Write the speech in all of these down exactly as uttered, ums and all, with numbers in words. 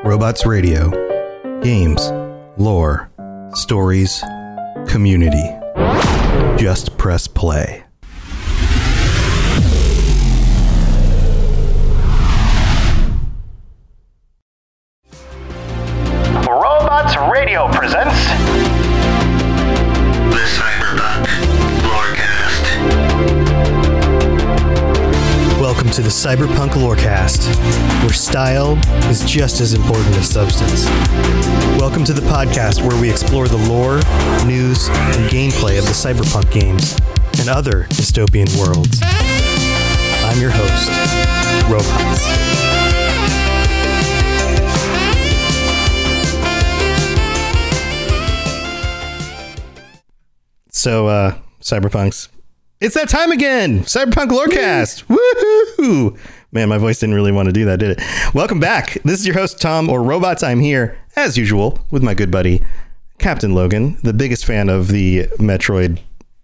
Robots Radio. Games, lore, stories, community. Just press play. Robots Radio presents the Cyberpunk Lorecast. Welcome to the Cyberpunk Lorecast, where style is just as important as substance. Welcome to the podcast where we explore the lore, news, and gameplay of the Cyberpunk games and other dystopian worlds. I'm your host, Robots. So, uh, Cyberpunks, it's that time again! Cyberpunk Lorecast! Woohoo! Man, my voice didn't really want to do that, did it? Welcome back. This is your host, Tom, or Robots. I'm here, as usual, with my good buddy, Captain Logan, the biggest fan of the Metroid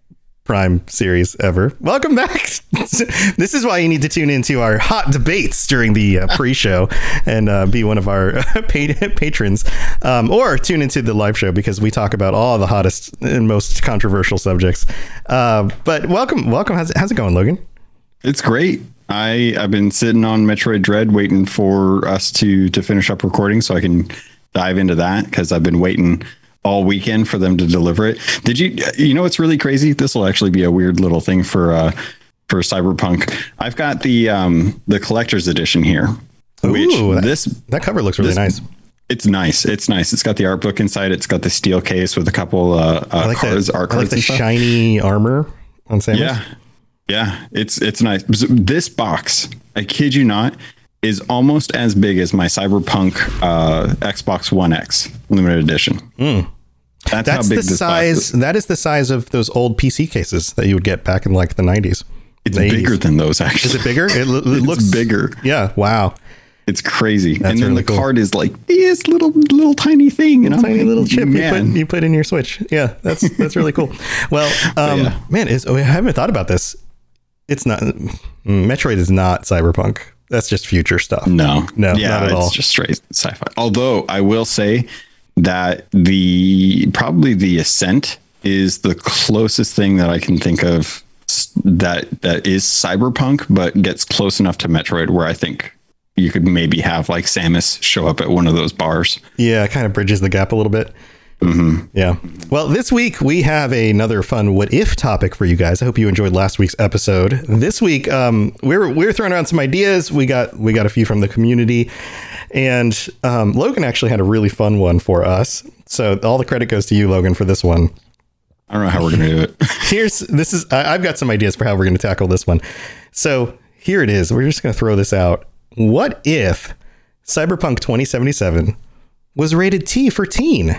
Prime series ever. Welcome back. This is why you need to tune into our hot debates during the uh, pre-show and uh, be one of our uh, pat- patrons, um, or tune into the live show because we talk about all the hottest and most controversial subjects. Uh, but welcome, welcome. How's it, how's it going, Logan? It's great. I I've been sitting on Metroid Dread waiting for us to to finish up recording so I can dive into that because I've been waiting all weekend for them to deliver it. Did you, you know, it's really crazy. This will actually be a weird little thing for, uh, for Cyberpunk. I've got the, um, the collector's edition here, which Ooh, that, this, that cover looks really this, nice. It's nice. It's nice. It's got the art book inside. It's got the steel case with a couple, uh, uh like cards, the, art I like cards. the and stuff. shiny armor on Samus. Yeah. Yeah. It's, it's nice. This box, I kid you not, is almost as big as my Cyberpunk uh, Xbox One X limited edition. Mm. That's, That's how big the this size. box is. That is the size of those old P C cases that you would get back in like the nineties. It's the bigger eighties. than those, actually. Is it bigger? It, it It's looks bigger. Yeah. Wow. It's crazy. That's and then really the cool. card is like this little little tiny thing, you know, Tiny little chip you man. put, you put in your Switch. Yeah, that's that's really cool. Well, um, yeah. man, is, oh, I haven't thought about this. It's not mm, Metroid is not Cyberpunk. That's just future stuff. No, No, yeah, not at it's all. just straight sci-fi. Although I will say that the probably the Ascent is the closest thing that I can think of s- that that is Cyberpunk, but gets close enough to Metroid where I think you could maybe have like Samus show up at one of those bars. Yeah, it kind of bridges the gap a little bit. Mm-hmm. Yeah. Well, this week we have another fun what if topic for you guys. I hope you enjoyed last week's episode. This week, um, we're we're throwing around some ideas. We got we got a few from the community, and um, Logan actually had a really fun one for us. So all the credit goes to you, Logan, for this one. I don't know how we're gonna do it. Here's this is I, I've got some ideas for how we're going to tackle this one. So here it is. We're just going to throw this out. What if Cyberpunk twenty seventy-seven was rated T for teen?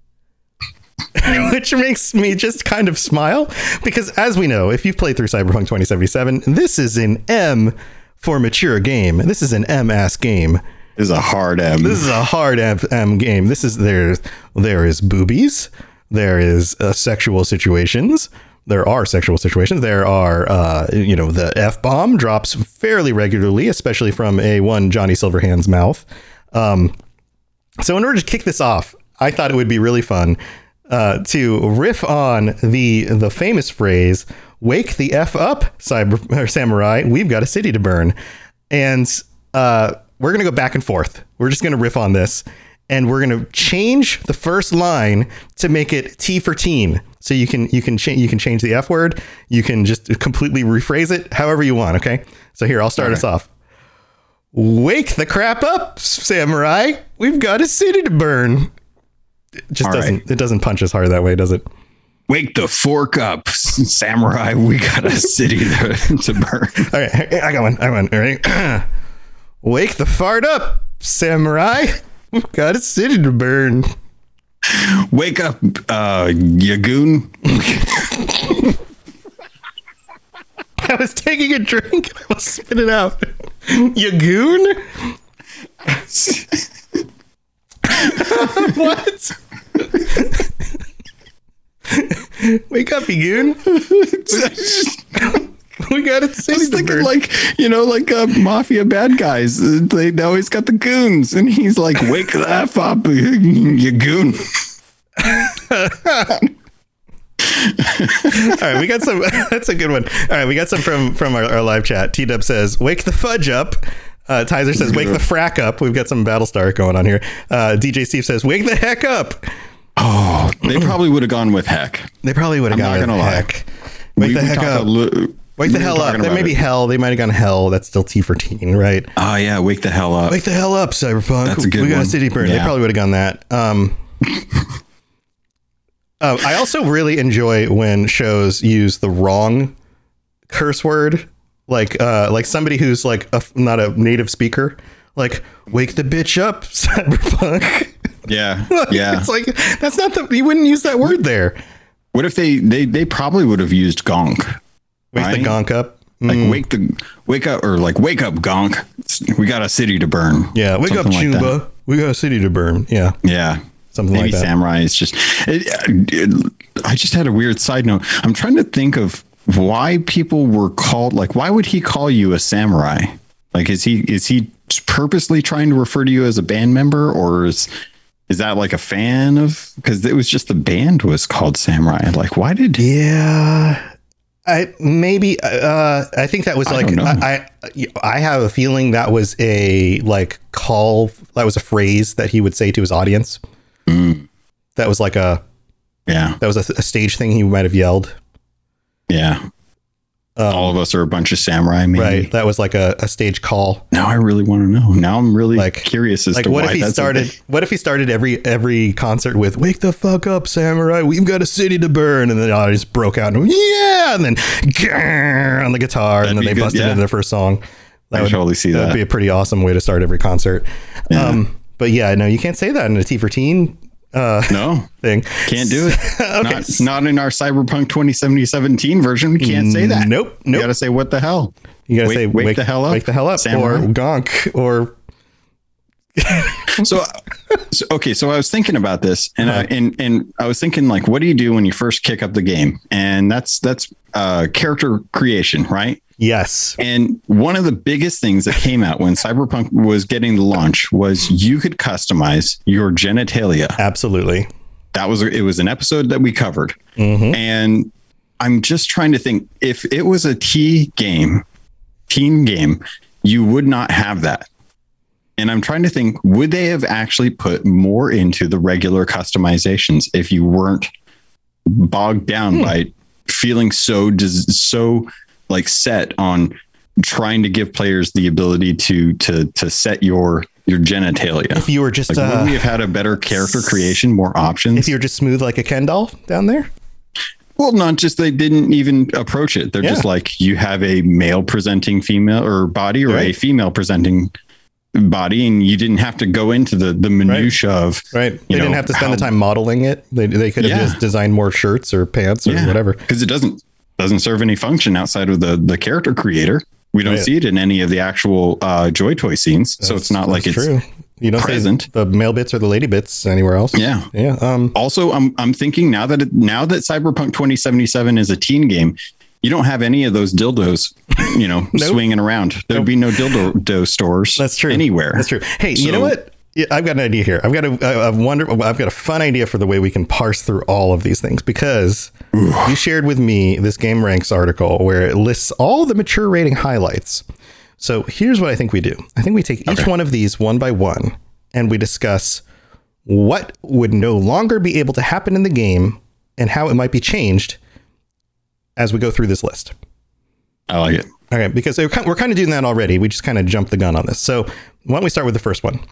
Which makes me just kind of smile because, as we know, if you've played through Cyberpunk twenty seventy-seven, this is an M for mature game. This is an M-ass game. This is a hard M. This is a hard M, M game. This is there. There is boobies. There is uh, sexual situations. There are sexual situations. There are, uh, you know, the F-bomb drops fairly regularly, especially from a one Johnny Silverhand's mouth. Um, so in order to kick this off, I thought it would be really fun uh, to riff on the the famous phrase, "Wake the F up, cyber or samurai. We've got a city to burn." And uh, we're going to go back and forth. We're just going to riff on this. And we're going to change the first line to make it T for teen. So you can you can change you can change the F word. You can just completely rephrase it however you want. OK, so here, I'll start Okay. us off. Wake the crap up, samurai. We've got a city to burn. It just All doesn't right. it doesn't punch as hard that way, does it? Wake the fork up, samurai. We got a city to, to burn. All right, I got one. I got one. All right. Wake the fart up, samurai. We've got a city to burn. Wake up, uh, Yagoon. I was taking a drink and I will spit it out. You goon? What? Wake up, you goon. We got a I city was to thinking burn. like, you know, like uh, mafia bad guys. Uh, They always got the goons. And he's like, wake the F up, you goon. All right, we got some. That's a good one. All right, we got some from from our, our live chat. T Dub says, "Wake the fudge up." Uh, Tizer says, "Wake the frack up." We've got some Battlestar going on here. Uh, D J Steve says, "Wake the heck up." Oh, they probably would have gone with heck. They probably would have I'm gone not with gonna lie. heck. Wake We- the we heck talked up. a li- Wake we the were hell up. talking That may about be it. hell. They might have gone hell. That's still T for teen, right? Oh yeah, wake the hell up. Wake the hell up, Cyberpunk. That's a good we got one. a city burn. They Yeah. probably would have gone that. Um, uh, I also really enjoy when shows use the wrong curse word, like uh, like somebody who's like a, not a native speaker, like wake the bitch up, Cyberpunk. Yeah, Like, yeah. it's like that's not the you wouldn't use that word there. What if they they they probably would have used gonk? Wake Right? the gonk up. Like Mm, wake the wake up or like wake up gonk. We got a city to burn. yeah, wake up, Something like Chuba. We got a city to burn. Yeah, that. Yeah. something Maybe like that. samurai is just it, it, I just had a weird side note. I'm trying to think of why people were called like why would he call you a samurai? Like is he is he purposely trying to refer to you as a band member, or is is that like a fan of, because it was just the band was called Samurai. Like why did Yeah, I maybe uh, I think that was I like don't know. I, I I have a feeling that was a like call that was a phrase that he would say to his audience. Mm. That was like a yeah that was a, a stage thing he might have yelled. yeah Um, all of us are a bunch of samurai maybe. right, that was like a, a stage call. Now I really want to know. Now I'm really Like- curious as Like to what why if he that's a started? thing. What if he started every every concert with "Wake the fuck up, samurai! We've got a city to burn," and then the audience broke out and yeah, and then grrr on the guitar, That'd and then be they good, busted yeah. into their first song. I would totally see that that. would be a pretty awesome way to start every concert. Yeah. Um, but yeah, no, you can't say that in a T for teen uh, No, thing. can't do it. Okay. Not, not in our Cyberpunk twenty seventeen version. We can't say that. Nope, You nope. got to say what the hell. You gotta wake- say wake the hell up, wake the hell up, samurai. or gonk, or So, so okay, so I was thinking about this, and Uh-huh. I and and I was thinking like, what do you do when you first kick up the game? And that's that's uh, character creation, right? yes, And one of the biggest things that came out when Cyberpunk was getting the launch was you could customize your genitalia. absolutely. That was it was an episode that we covered, Mhm. and I'm just trying to think if it was a T game, teen game, you would not have that. And I'm trying to think, would they have actually put more into the regular customizations if you weren't bogged down Hmm. by feeling so des- so like set on trying to give players the ability to to to set your your genitalia? If you were just Like, uh, would we have had a better character creation, more options? if you were just smooth like a Ken doll down there. Well, not just they didn't even approach it. They're Yeah. just like, you have a male presenting female or body or a Right. female presenting body, and you didn't have to go into the the minutia of Right. They you didn't know, have to spend how- the time modeling it. They, they could have Yeah. just designed more shirts or pants or whatever. because it doesn't doesn't serve any function outside of the the character creator. We don't Right. see it in any of the actual uh, Joy Toy scenes, so it's not like That's it's true. You don't present. say the male bits or the lady bits anywhere else. Yeah. Yeah. Um, Also, I'm I'm thinking now that it, now that Cyberpunk twenty seventy-seven is a teen game, you don't have any of those dildos, you know, Nope. swinging around. There'd be no dildo stores. That's true. Anywhere. That's true. Hey, you So- know what? Yeah, I've got an idea here. I've got a, a, a wonder. I've got a fun idea for the way we can parse through all of these things, because you shared with me this Game Ranks article where it lists all the mature rating highlights. So here's what I think we do. I think we take each Okay. one of these one by one and we discuss what would no longer be able to happen in the game and how it might be changed as we go through this list. I like it. All right, because we're kind we're kind of doing that already. We just kind of jumped the gun on this. So why don't we start with the first one?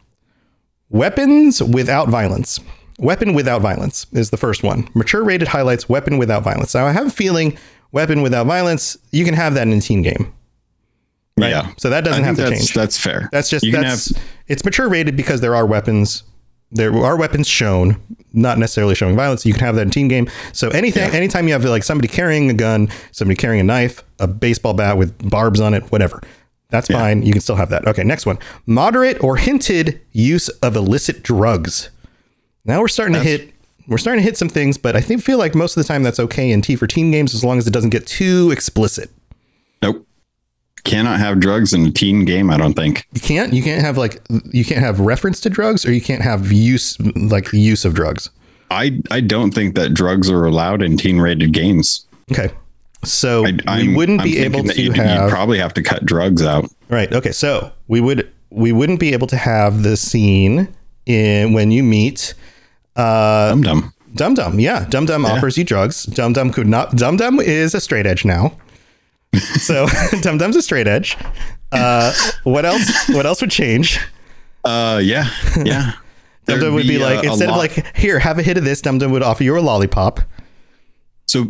Weapons without violence. Weapon without violence is the first one. Mature rated highlights weapon without violence. Now I have a feeling weapon without violence, you can have that in a teen game. Right? Yeah. So that doesn't I have think to that's, change. That's fair. That's just you can that's have it's mature rated because there are weapons. There are weapons shown, not necessarily showing violence. You can have that in teen game. So anything, Yeah. anytime you have like somebody carrying a gun, somebody carrying a knife, a baseball bat with barbs on it, whatever, that's Yeah. fine. You can still have that. Okay, next one: moderate or hinted use of illicit drugs. Now we're starting That's- to hit. We're starting to hit some things, but I think feel like most of the time that's okay in T for teen games as long as it doesn't get too explicit. Nope. Cannot have drugs in a teen game, I don't think. You can't. You can't have like you can't have reference to drugs, or you can't have use like the use of drugs. I I don't think that drugs are allowed in teen rated games. Okay, so I, we wouldn't I'm be able thinking that to you'd, have. You'd probably have to cut drugs out. Right. Okay. So we would we wouldn't be able to have the scene in when you meet uh, Dum Dum. Dum Dum. Yeah, Dum Dum Yeah. offers you drugs. Dum Dum could not. Dum Dum is a straight edge now. So Dum Dum's a straight edge. Uh, what else? What else would change? Uh, yeah, yeah. Dum Dum would be, uh, like a instead of lot- like here, have a hit of this. Dum Dum would offer you a lollipop. So,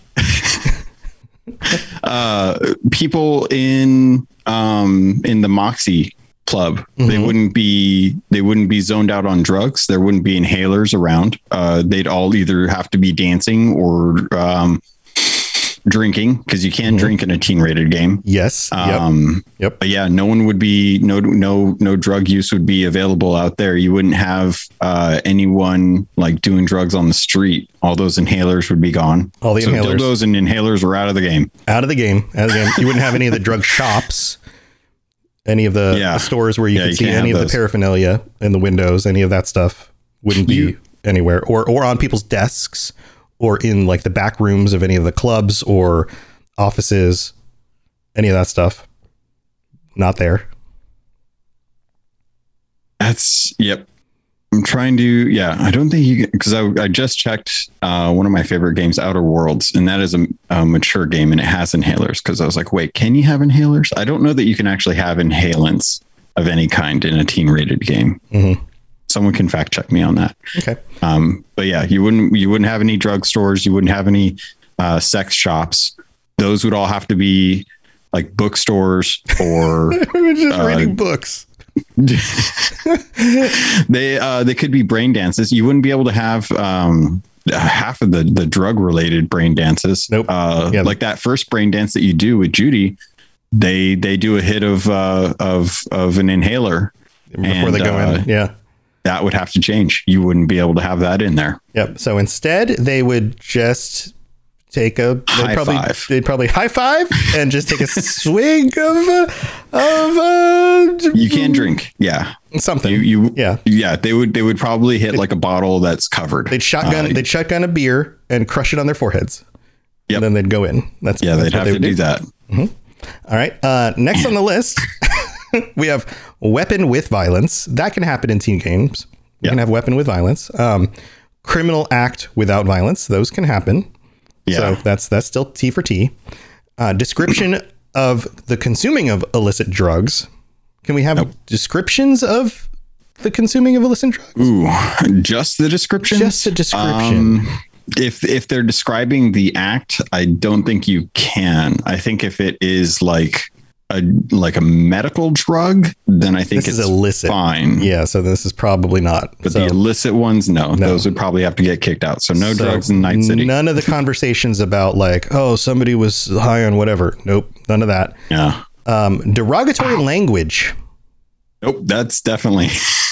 uh, people in um in the Moxie Club, they Mm-hmm. wouldn't be they wouldn't be zoned out on drugs. There wouldn't be inhalers around. Uh, they'd all either have to be dancing or um drinking, because you can't drink in a teen rated game. Yes. Yep. Um, Yep. But yeah, no one would be no no no drug use would be available out there. You wouldn't have uh, anyone like doing drugs on the street. All those inhalers would be gone. All the so inhalers. dildos and inhalers were out of the game. Out of the game. Out of the game. You wouldn't have any of the drug shops. Any of the, Yeah. the stores where you Yeah, could you see can't any have of the those. paraphernalia in the windows. Any of that stuff wouldn't be You- anywhere, or or on people's desks, or in like the back rooms of any of the clubs or offices. Any of that stuff. Not there. That's yep. I'm trying to yeah. I don't think you because I I just checked uh, one of my favorite games, Outer Worlds, and that is a, a mature game and it has inhalers. Because I was like, wait, can you have inhalers? I don't know that you can actually have inhalants of any kind in a teen rated game. Mm-hmm. Someone can fact check me on that. Okay. Um, but yeah, you wouldn't you wouldn't have any drugstores. You wouldn't have any uh, sex shops. Those would all have to be like bookstores or We're just Uh, reading books. they uh, they could be brain dances. You wouldn't be able to have um, half of the the drug related brain dances. Nope. Uh, Yeah. Like that first brain dance that you do with Judy. They they do a hit of uh, of of an inhaler Before and, they go uh, in. Yeah. that would have to change. You wouldn't be able to have that in there. Yep. So instead, they would just take a they'd High probably, five. They'd probably high five and just take a swig of uh, of uh, You can drink. Yeah. something. You, you yeah. yeah they would they would probably hit like a bottle that's covered. They'd shotgun. Uh, they'd shotgun a beer and crush it on their foreheads. Yep. And then they'd go in. That's yeah, that's they'd what have they to would do that. All right. Uh, next on the list, we have weapon with violence. That can happen in teen games. You Yeah. can have weapon with violence. Um, criminal act without violence. Those can happen. Yeah. So that's that's still T for T. Uh, description of the consuming of illicit drugs. Can we have descriptions of the consuming of illicit drugs? Ooh, just the description. Just a description. Um, if if they're describing the act, I don't think you can. I think if it is like a like a medical drug, then I think This is it's illicit. fine. Yeah. So this is probably not. But so, the illicit ones, no, those would probably have to get kicked out. So no so drugs in Night City. None of the conversations about like, oh, somebody was high on whatever. Nope. None of that. Yeah. Um, derogatory language. Nope. That's definitely.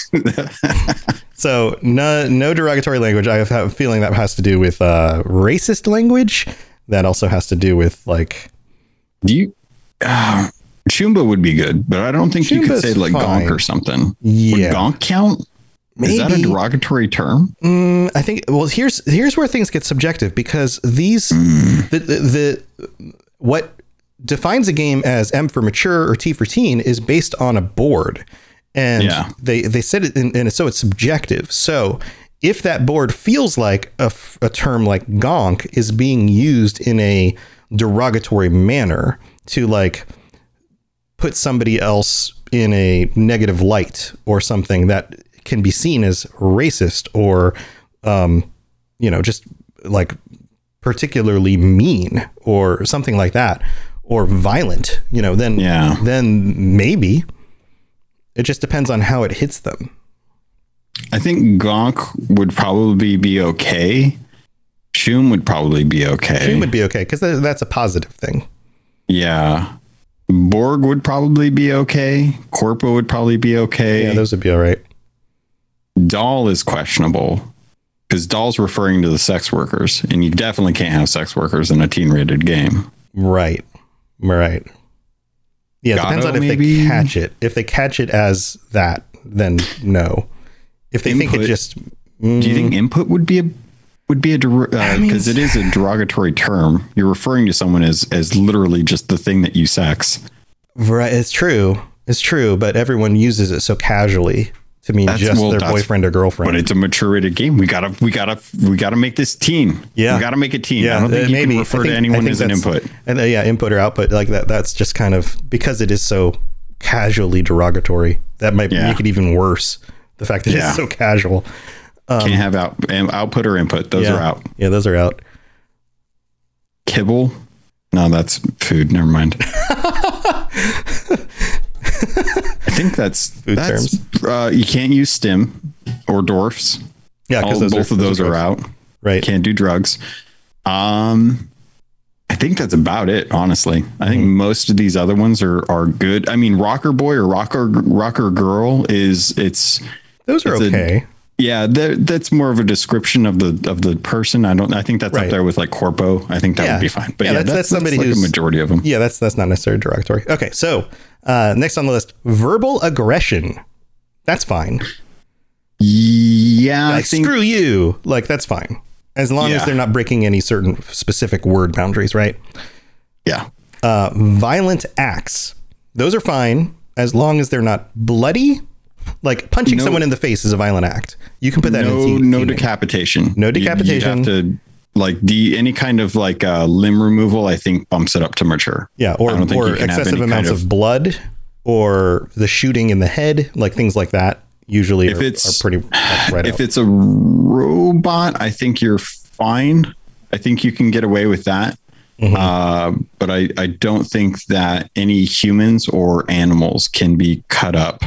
So no, no derogatory language. I have a feeling that has to do with uh, racist language. That also has to do with like. Do you? Uh, Chumba would be good, but I don't think you could Chumba's say like fine. gonk or something. Yeah. Would gonk count? Is that a Maybe. derogatory term? Mm, I think. Well, here's here's where things get subjective because these the, the the what defines a game as M for mature or T for teen is based on a board, and Yeah. they they said it in, and so it's subjective. So if that board feels like a, f- a term like gonk is being used in a derogatory manner to like put somebody else in a negative light or something that can be seen as racist or, um, you know, just like particularly mean or something like that, or violent, you know, then, Yeah. then maybe it just depends on how it hits them. I think gonk would probably be okay. Choom would probably be okay. It would be okay because that's a positive thing. Yeah. Borg would probably be okay. Corpo would probably be okay. Yeah, those would be all right. Doll is questionable because Doll's referring to the sex workers, and you definitely can't have sex workers in a teen rated game. Right. Right. Yeah, it depends on if maybe? they catch it. If they catch it as that, then no. If they think Input. it just, Do you think input would be a would be a because uh, mean, it is a derogatory term? You're referring to someone as as literally just the thing that you sex. right? It's true. It's true, but everyone uses it so casually to mean That's- just well, their that's- boyfriend or girlfriend. But it's a mature rated game. We gotta we gotta we gotta make this teen. Yeah. we gotta make it teen. Yeah, I don't think uh, you maybe. can I refer think- to I anyone think as an that's- input. And uh, yeah, input or output, like that. That's just kind of because it is so casually derogatory. That might Yeah. make it even worse. The fact that Yeah. it's so casual. Can't have out um, output or input. Those yeah. are out. Yeah, those are out. Kibble. No, that's food. Never mind. I think that's Food that's uh, you can't use stim or dwarfs. Yeah, All, because those both are, of those are, drugs. out. Right. Can't do drugs. Um, I think that's about it. Honestly, I think Mm-hmm. most of these other ones are are good. I mean, Rocker Boy or Rocker Rocker Girl is it's Those are it's a- okay. yeah. That, that's more of a description of the of the person. I don't. I think that's Right. up there with like Corpo. I think that Yeah. would be fine. But Yeah, yeah, that's- that's, that's somebody like who's- a majority of them. Yeah, that's that's not necessarily derogatory. Okay, so uh, next on the list, verbal aggression. That's fine. Yeah, I Like think screw you. Like that's fine. As long as Yeah. they're not breaking any certain specific word boundaries, right? yeah. Uh, violent acts. Those are fine as long as they're not bloody. Like punching No- someone in the face is a violent act. You can put that no in. no teaming. decapitation. No You- you'd decapitation. have to like the any kind of like uh, limb removal. I think bumps it up to mature. Yeah, or I don't think or you can have excessive any amounts kind of, blood, or the shooting in the head, like things like that. Usually, If are, it's- are pretty like, right If out. it's a robot, I think you're fine. I think you can get away with that. Mm-hmm. Uh, but I, I don't think that any humans or animals can be cut up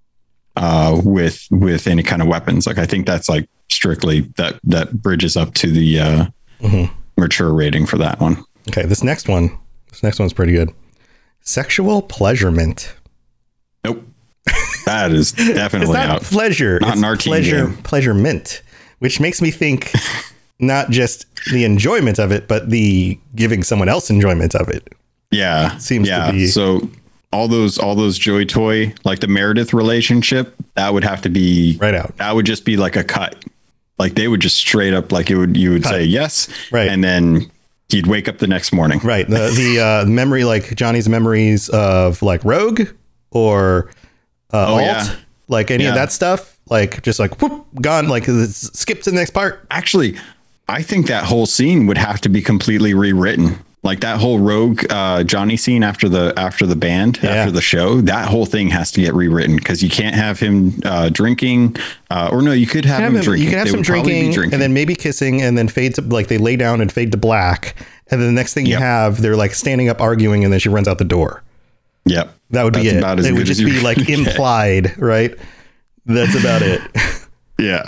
uh, with with any kind of weapons. Like I think that's like strictly that that bridges up to the uh, Mm-hmm. mature rating for that one. Okay, this next one, this next one's pretty good. Sexual pleasurement. Nope. That is It's definitely not out. pleasure. Not it's an R T pleasure, game. pleasurement, which makes me think not just the enjoyment of it, but the giving someone else enjoyment of it. Yeah. Seems to yeah. be- So all those all those Joy Toy, like the Meredith relationship, that would have to be Right out. That would just be like a cut. Like they would just straight up like it would you would Cut. say yes. Right. And then you'd wake up the next morning. Right. The the uh, memory, like Johnny's memories of like Rogue or uh, Oh, Alt, yeah. like any of Yeah. that stuff, like just like whoop, gone, like it's- skip to the next part. Actually, I think that whole scene would have to be completely rewritten. Like that whole Rogue uh, Johnny scene after the after the band, Yeah. after the show, that whole thing has to get rewritten because you can't have him uh, drinking, uh, or no, you could have, You him can have, him- drinking. you can have They some would probably be drinking, and then maybe kissing, and then fade to like they lay down and fade to black, and then the next thing you Yep. have, they're like standing up arguing, and then she runs out the door. Yep. That would be That's it. about as It good would as just you be like can get. implied, right? That's about it. Yeah.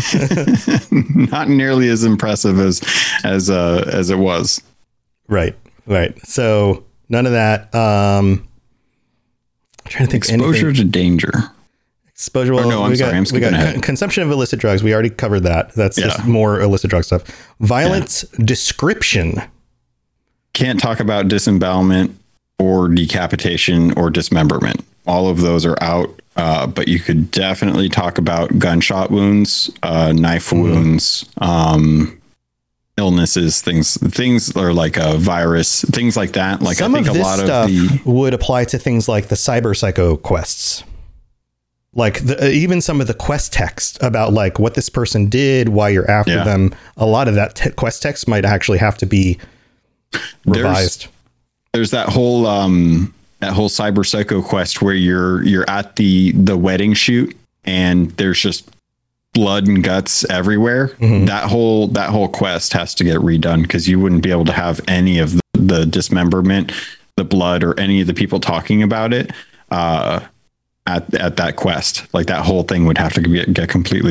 Not nearly as impressive as as uh as it was. Right, right. So none of that. Um, I'm trying to think of Exposure anything. to danger. Exposure. Well, Oh, no, I'm we sorry, got, I'm we skipping got ahead. con- consumption of illicit drugs. We already covered that. That's just Yeah. more illicit drug stuff. Violence description. Can't talk about disembowelment or decapitation or dismemberment. All of those are out. Uh, but you could definitely talk about gunshot wounds, uh, knife Mm-hmm. wounds, um, illnesses, things, things are like a virus, things like that. Like Some I think of a this lot stuff of the, would apply to things like the cyber psycho quests. Like the, uh, even some of the quest text about like what this person did, why you're after Yeah. them. A lot of that te- quest text might actually have to be revised. there's that whole, um, that whole cyber psycho quest where you're, you're at the, the wedding shoot and there's just blood and guts everywhere. Mm-hmm. That whole, that whole quest has to get redone because you wouldn't be able to have any of the, the dismemberment, the blood, or any of the people talking about it, uh, at, at that quest. Like that whole thing would have to get, get completely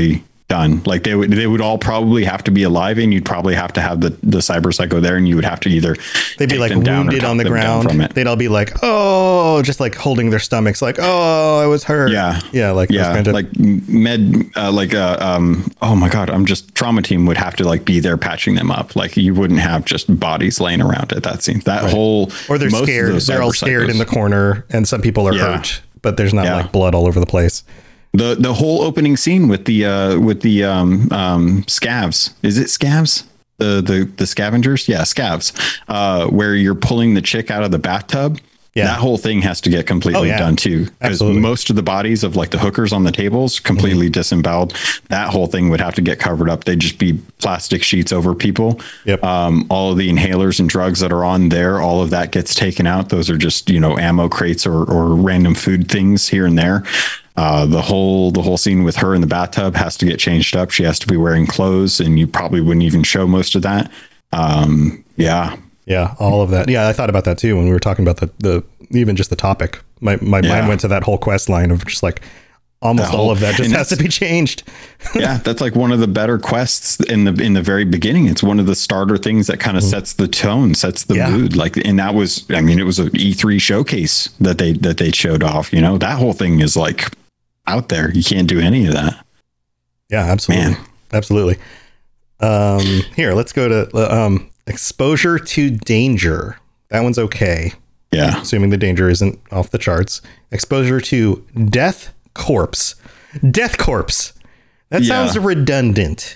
done. Like they would, they would all probably have to be alive, and you'd probably have to have the, the cyber psycho there, and you would have to either they'd be like wounded on the ground. From it. They'd all be like, oh, just like holding their stomachs, like, oh, I was hurt. Yeah, yeah, like yeah, kind of, like med, uh, like uh, um, oh my god, I'm just trauma team would have to like be there patching them up. Like you wouldn't have just bodies laying around at that scene. That right. whole or they're scared. They're all scared psychos. In the corner, and some people are yeah. hurt, but there's not yeah. like blood all over the place. The the whole opening scene with the uh, with the um, um, scavs. Is it scavs? The the the scavengers? Yeah, scavs. Uh, where you're pulling the chick out of the bathtub. Yeah. That whole thing has to get completely oh, yeah. done too. Because most of the bodies of like the hookers on the tables completely mm-hmm. disemboweled. That whole thing would have to get covered up. They'd just be plastic sheets over people. Yep. Um, all of the inhalers and drugs that are on there, all of that gets taken out. Those are just, you know, ammo crates or or random food things here and there. Uh, the whole the whole scene with her in the bathtub has to get changed up. She has to be wearing clothes, and you probably wouldn't even show most of that. Um, yeah, yeah, all of that. Yeah, I thought about that too when we were talking about the the even just the topic. My my yeah. mind went to that whole quest line of just like almost whole, all of that just has to be changed. Yeah, that's like one of the better quests in the in the very beginning. It's one of the starter things that kind of mm. sets the tone, sets the yeah. mood. Like, and that was, I mean, it was an E three showcase that they that they showed off. You know, that whole thing is like out there. You can't do any of that. Yeah, absolutely. Man. Absolutely. Um, here, let's go to um, exposure to danger. That one's okay. Yeah. Assuming the danger isn't off the charts. Exposure to death corpse. Death corpse. That yeah. sounds redundant.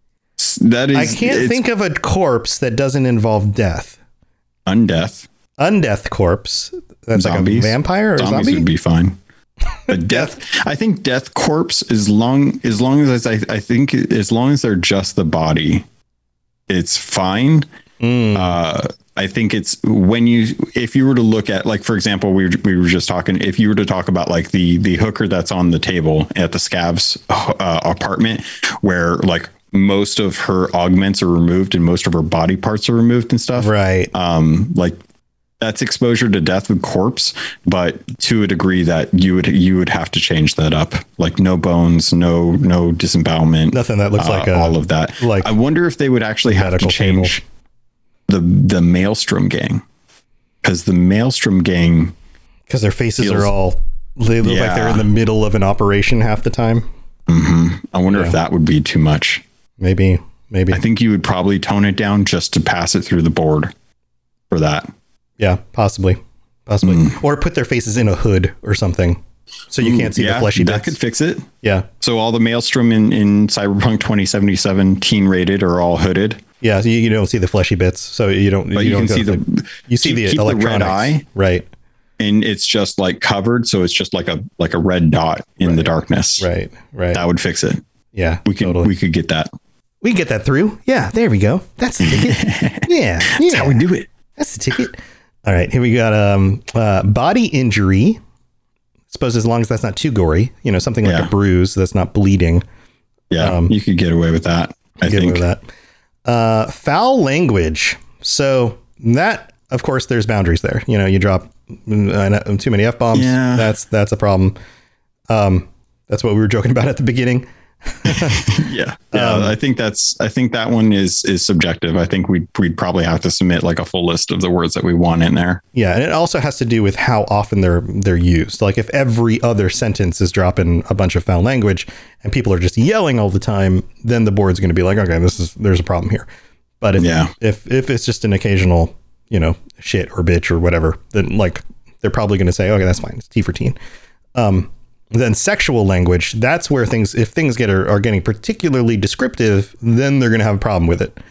That is. I can't think of a corpse that doesn't involve death. Undeath. Undeath corpse. That's zombies. Like a vampire or zombies zombie? Would be fine. But death, I think death corpse, as long as long as I, I think as long as they're just the body, it's fine. Mm. Uh, I think it's when you, if you were to look at, like, for example, we were, we were just talking, if you were to talk about like the, the hooker that's on the table at the scavs uh, apartment, where like most of her augments are removed and most of her body parts are removed and stuff. Right. Um, like, that's exposure to death with corpse, but to a degree that you would you would have to change that up. Like no bones, no no disembowelment, nothing that looks uh, like a, all of that. Like I wonder if they would actually have to change table. the the Maelstrom gang, because the Maelstrom gang, because their faces feels, are all they look yeah. like they're in the middle of an operation half the time. Mm-hmm. I wonder yeah. if that would be too much. Maybe, maybe. I think you would probably tone it down just to pass it through the board for that. Yeah, possibly, possibly, mm. or put their faces in a hood or something, so you Ooh, can't see yeah, the fleshy bits. That could fix it. Yeah. So all the Maelstrom in, in Cyberpunk twenty seventy-seven teen rated are all hooded. Yeah, so you, you don't see the fleshy bits, so you don't. But you, you don't can see the, the you see the keep electronics, the red eye, right? And it's just like covered, so it's just like a like a red dot in right. the darkness. Right, right. That would fix it. Yeah, we could totally. we could get that. We can get that through. Yeah, there we go. That's the ticket. yeah, yeah, that's how we do it. That's the ticket. All right, here we got um uh, body injury. I suppose as long as that's not too gory, you know, something like yeah. a bruise that's not bleeding. Yeah, um, you could get away with that. I get think away with that. Uh, foul language. So that, of course, there's boundaries there. You know, you drop uh, too many F-bombs. Yeah. That's that's a problem. Um, that's what we were joking about at the beginning. yeah, yeah. Um, I think that's. I think that one is is subjective. I think we'd we'd probably have to submit like a full list of the words that we want in there. Yeah, and it also has to do with how often they're they're used. Like if every other sentence is dropping a bunch of foul language and people are just yelling all the time, then the board's going to be like, okay, this is there's a problem here. But if yeah. if if it's just an occasional, you know, shit or bitch or whatever, then like they're probably going to say, okay, that's fine. It's T for teen. Um. Then sexual language, that's where things, if things get are, are getting particularly descriptive, then they're going to have a problem with it.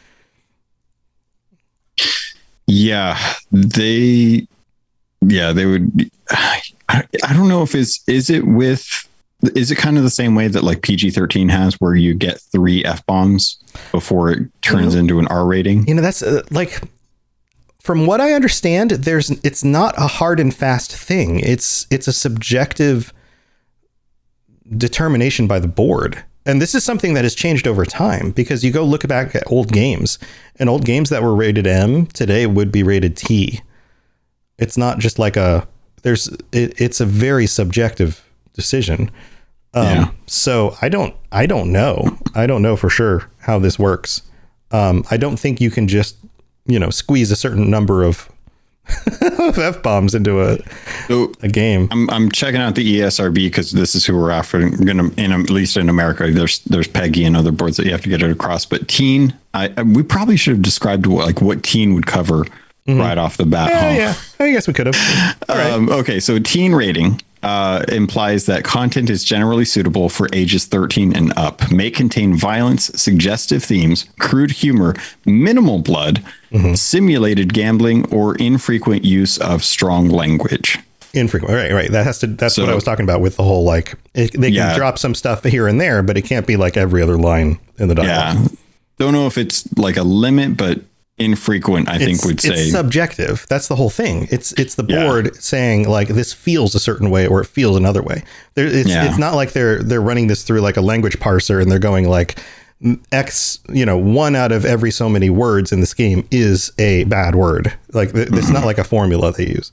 Yeah, they, yeah, they would. I, I don't know if it's, is it with, is it kind of the same way that like P G thirteen has where you get three F-bombs before it turns into an R rating? You know, that's uh, like, from what I understand, there's, it's not a hard and fast thing. It's, it's a subjective determination by the board. And this is something that has changed over time, because you go look back at old games, and old games that were rated M today would be rated T. It's not just like a, there's, it, it's a very subjective decision. Um, yeah. So I don't, I don't know. I don't know for sure how this works. Um, I don't think you can just, you know, squeeze a certain number of of F-bombs into a So a game. I'm I'm checking out the E S R B because this is who we're after. Gonna in at least in America, there's there's PEGI and other boards that you have to get it across. But teen, I, I we probably should have described what, like what teen would cover mm-hmm. right off the bat. Yeah, huh? yeah, I guess we could have. All right. Um, okay, so teen rating uh, implies that content is generally suitable for ages thirteen and up. May contain violence, suggestive themes, crude humor, minimal blood, mm-hmm. simulated gambling, or infrequent use of strong language. Infrequent, right? Right. That has to. That's So- what I was talking about with the whole like it, they can Yeah. drop some stuff here and there, but it can't be like every other line in the dialogue. Yeah, don't know if it's like a limit, but infrequent, I think It's, would say. it's subjective. That's the whole thing. It's it's the Yeah. board saying like this feels a certain way or it feels another way. There, it's Yeah. it's not like they're they're running this through like a language parser and they're going like X, you know, one out of every so many words in this game is a bad word. Like th- it's not like a formula they use.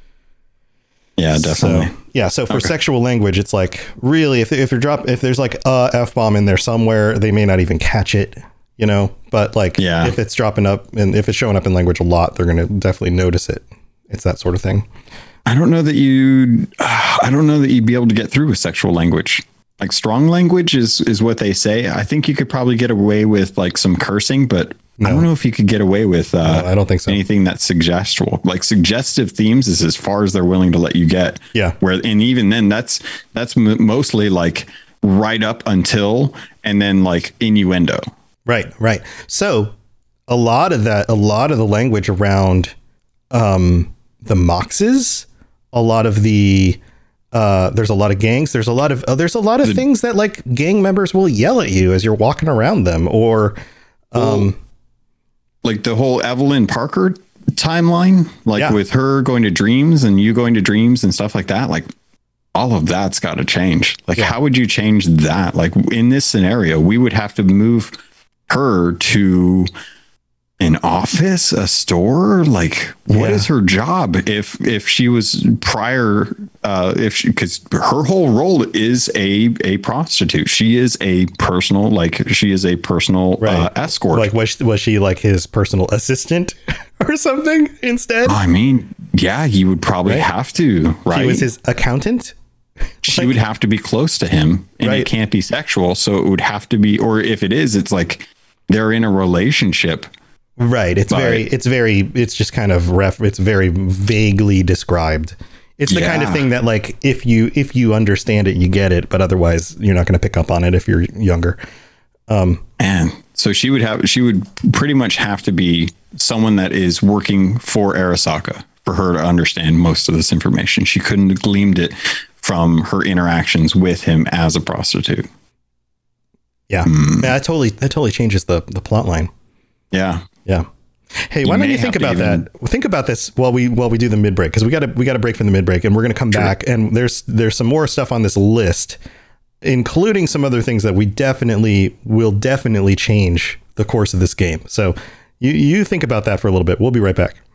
yeah, definitely. So, yeah. So for Okay. sexual language, it's like really if if you're drop if there's like a F bomb in there somewhere, they may not even catch it. You know, but like Yeah. if it's dropping up and if it's showing up in language a lot, they're going to definitely notice it. It's that sort of thing. I don't know that you. Uh, I don't know that you'd be able to get through with sexual language. Like strong language is is what they say. I think you could probably get away with like some cursing, but I don't know if you could get away with. Uh, No, I don't think so. Anything that's suggestible, like suggestive themes, is as far as they're willing to let you get. Yeah. Where and even then, that's that's m- mostly like right up until and then like innuendo. Right, right. So a lot of that, a lot of the language around um, the moxes, a lot of the, uh, there's a lot of gangs. There's a lot of, uh, there's a lot of The- things that like gang members will yell at you as you're walking around them or, um, Like the whole Evelyn Parker timeline, like Yeah. with her going to Dreams and you going to Dreams and stuff like that, like all of that's got to change. Like, Yeah. how would you change that? Like in this scenario, we would have to move her to an office, a store. Like, what Yeah. is her job if if she was prior? Uh, if she because her whole role is a a prostitute. She is a personal like she is a personal uh, Right. escort. like, was, was she like his personal assistant or something instead? I mean, yeah, you would probably Right. have to, right? She was his accountant. she would have to be close to him, and Right. it can't be sexual. So it would have to be, or if it is, it's like they're in a relationship. Right. It's Right. very, it's very, it's just kind of ref, it's very vaguely described. It's the kind of Yeah. thing that like, if you, if you understand it, you get it, but otherwise you're not going to pick up on it if you're younger. And so she would have, she would pretty much have to be someone that is working for Arasaka for her to understand most of this information. She couldn't have gleaned it from her interactions with him as a prostitute. Yeah. Hmm. Yeah. That totally, that totally changes the, the plot line. Yeah. Yeah. Hey, why You don't may you think have to about even- that? Think about this while we while we do the mid break because we got to we got to break from the mid break and we're going to come back and there's there's some more stuff on this list, including some other things that we definitely will definitely change the course of this game. So you you think about that for a little bit. We'll be right back.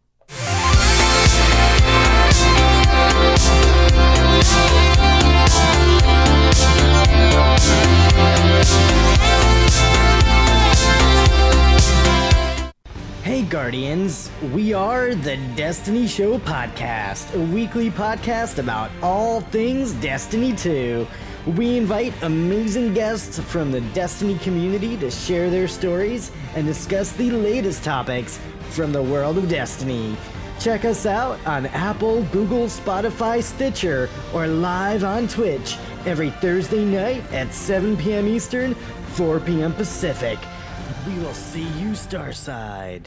Hey Guardians, we are the Destiny Show Podcast, a weekly podcast about all things Destiny two. We invite amazing guests from the Destiny community to share their stories and discuss the latest topics from the world of Destiny. Check us out on Apple, Google, Spotify, Stitcher, or live on Twitch every Thursday night at seven p.m. Eastern, four p.m. Pacific. We will see you Starside.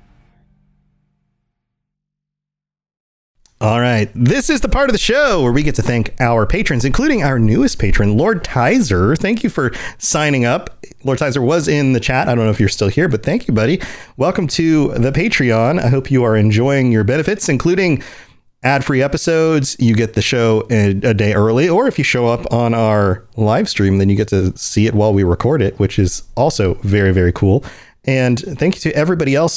All right. This is the part of the show where we get to thank our patrons, including our newest patron, Lord Tizer. Thank you for signing up. Lord Tizer was in the chat. I don't know if you're still here, but thank you, buddy. Welcome to the Patreon. I hope you are enjoying your benefits, including ad-free episodes. You get the show a, a day early, or if you show up on our live stream, then you get to see it while we record it, which is also very, very cool. And thank you to everybody else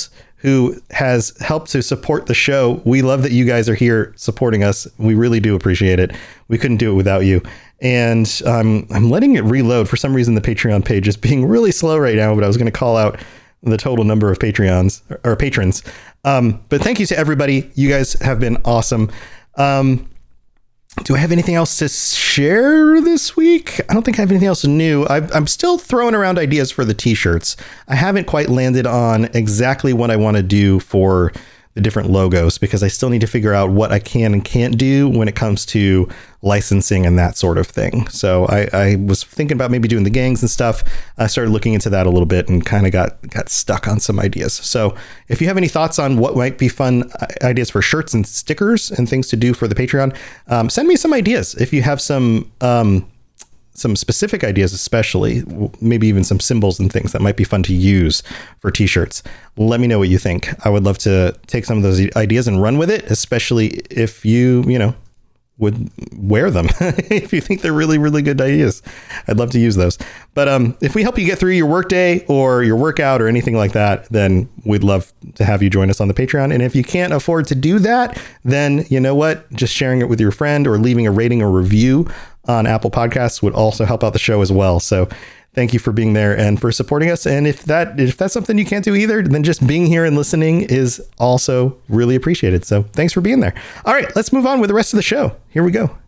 who has helped to support the show. We love that you guys are here supporting us. We really do appreciate it. We couldn't do it without you. And um, I'm letting it reload. For some reason, the Patreon page is being really slow right now, but I was going to call out the total number of Patreons or patrons. Um, but thank you to everybody. You guys have been awesome. Um, do I have anything else to share this week? I don't think I have anything else new. I've, I'm still throwing around ideas for the t-shirts. I haven't quite landed on exactly what I want to do for the different logos, because I still need to figure out what I can and can't do when it comes to licensing and that sort of thing. So I, I was thinking about maybe doing the gangs and stuff. I started looking into that a little bit and kind of got got stuck on some ideas. So if you have any thoughts on what might be fun ideas for shirts and stickers and things to do for the Patreon, um, send me some ideas. If you have some um, some specific ideas, especially maybe even some symbols and things that might be fun to use for t-shirts, let me know what you think. I would love to take some of those ideas and run with it, especially if you, you know, would wear them. If you think they're really, really good ideas, I'd love to use those. But um, if we help you get through your workday or your workout or anything like that, then we'd love to have you join us on the Patreon. And if you can't afford to do that, then you know what? Just sharing it with your friend or leaving a rating or review on Apple Podcasts would also help out the show as well. So thank you for being there and for supporting us. And if that if that's something you can't do either, then just being here and listening is also really appreciated. So thanks for being there. All right, let's move on with the rest of the show. Here we go.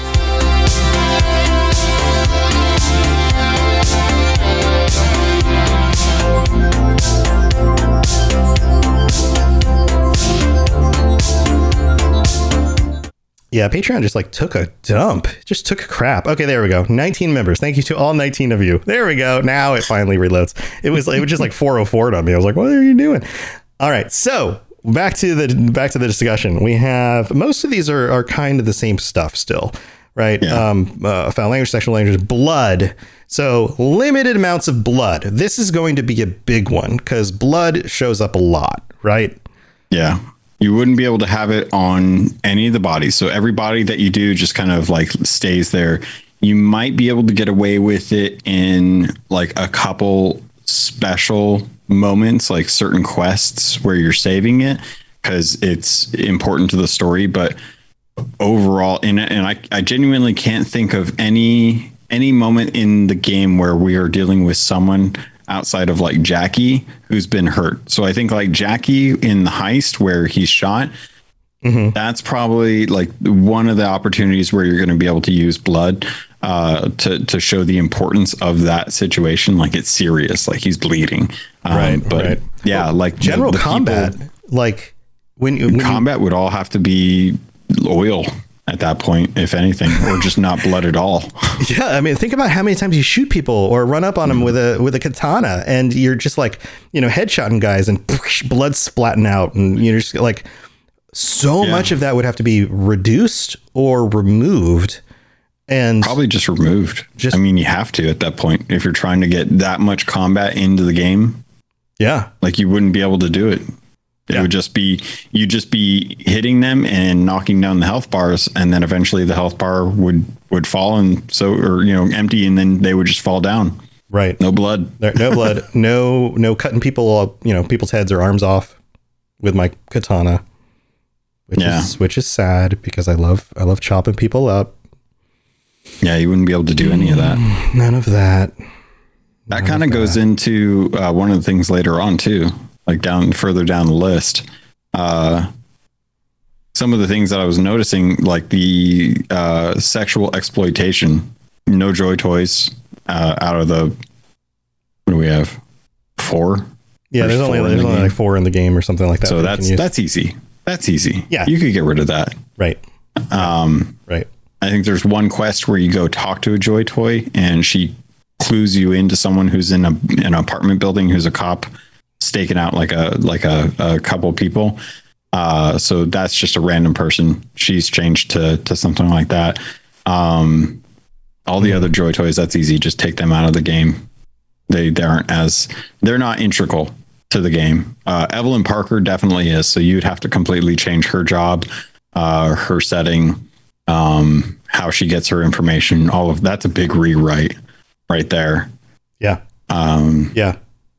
Yeah, Patreon just like took a dump, just took a crap. Okay, there we go. nineteen members. Thank you to all nineteen of you. There we go. Now it finally reloads. It was it was just like four oh four on me. I was like, what are you doing? All right, so back to the back to the discussion. We have most of these are are kind of the same stuff still, right? Yeah. Um, uh, foul language, sexual language, blood. So limited amounts of blood. This is going to be a big one because blood shows up a lot, right? Yeah. You wouldn't be able to have it on any of the bodies. So every body that you do just kind of like stays there. You might be able to get away with it in like a couple special moments, like certain quests where you're saving it because it's important to the story. But overall, and, and I, I genuinely can't think of any any moment in the game where we are dealing with someone outside of like Jackie who's been hurt. So I think like Jackie in the heist where he's shot, mm-hmm. that's probably like one of the opportunities where you're going to be able to use blood uh, to, to show the importance of that situation. Like it's serious, like he's bleeding. Um, right. But right. yeah, well, like general the, the combat, people, like when, when combat you, would all have to be oil at that point, if anything, or just not blood at all. Yeah, I mean, think about how many times you shoot people or run up on them with a with a katana, and you're just like, you know, headshotting guys and blood splatting out, and you're just like, so yeah. much of that would have to be reduced or removed, and probably just removed. Just, I mean, you have to at that point if you're trying to get that much combat into the game. Yeah, like you wouldn't be able to do it. It yeah. would just be, you'd just be hitting them and knocking down the health bars. And then eventually the health bar would, would fall and so, or, you know, empty, and then they would just fall down. Right. No blood. There, no blood. No, no cutting people, you know, people's heads or arms off with my katana, which yeah. is, which is sad because I love, I love chopping people up. Yeah. You wouldn't be able to do any of that. None of that. That kind of goes into uh, one of the things later on too. Like down further down the list, uh, some of the things that I was noticing, like the uh, sexual exploitation, no joy toys uh, out of the, what do we have? Four? Yeah, there's, there's only there's the only like four in the game or something like that. So that that's that's easy. That's easy. Yeah, you could get rid of that. Right. Um, right. I think there's one quest where you go talk to a joy toy, and she clues you into someone who's in a an apartment building who's a cop, staking out like a like a, a couple people. Uh, so that's just a random person. She's changed to to something like that. Um, all the mm. other joy toys, that's easy. Just take them out of the game. They they aren't as they're not integral to the game. Uh, Evelyn Parker definitely is. So you'd have to completely change her job, uh, her setting, um, how she gets her information. All of that's a big rewrite right there. Yeah. Um, yeah.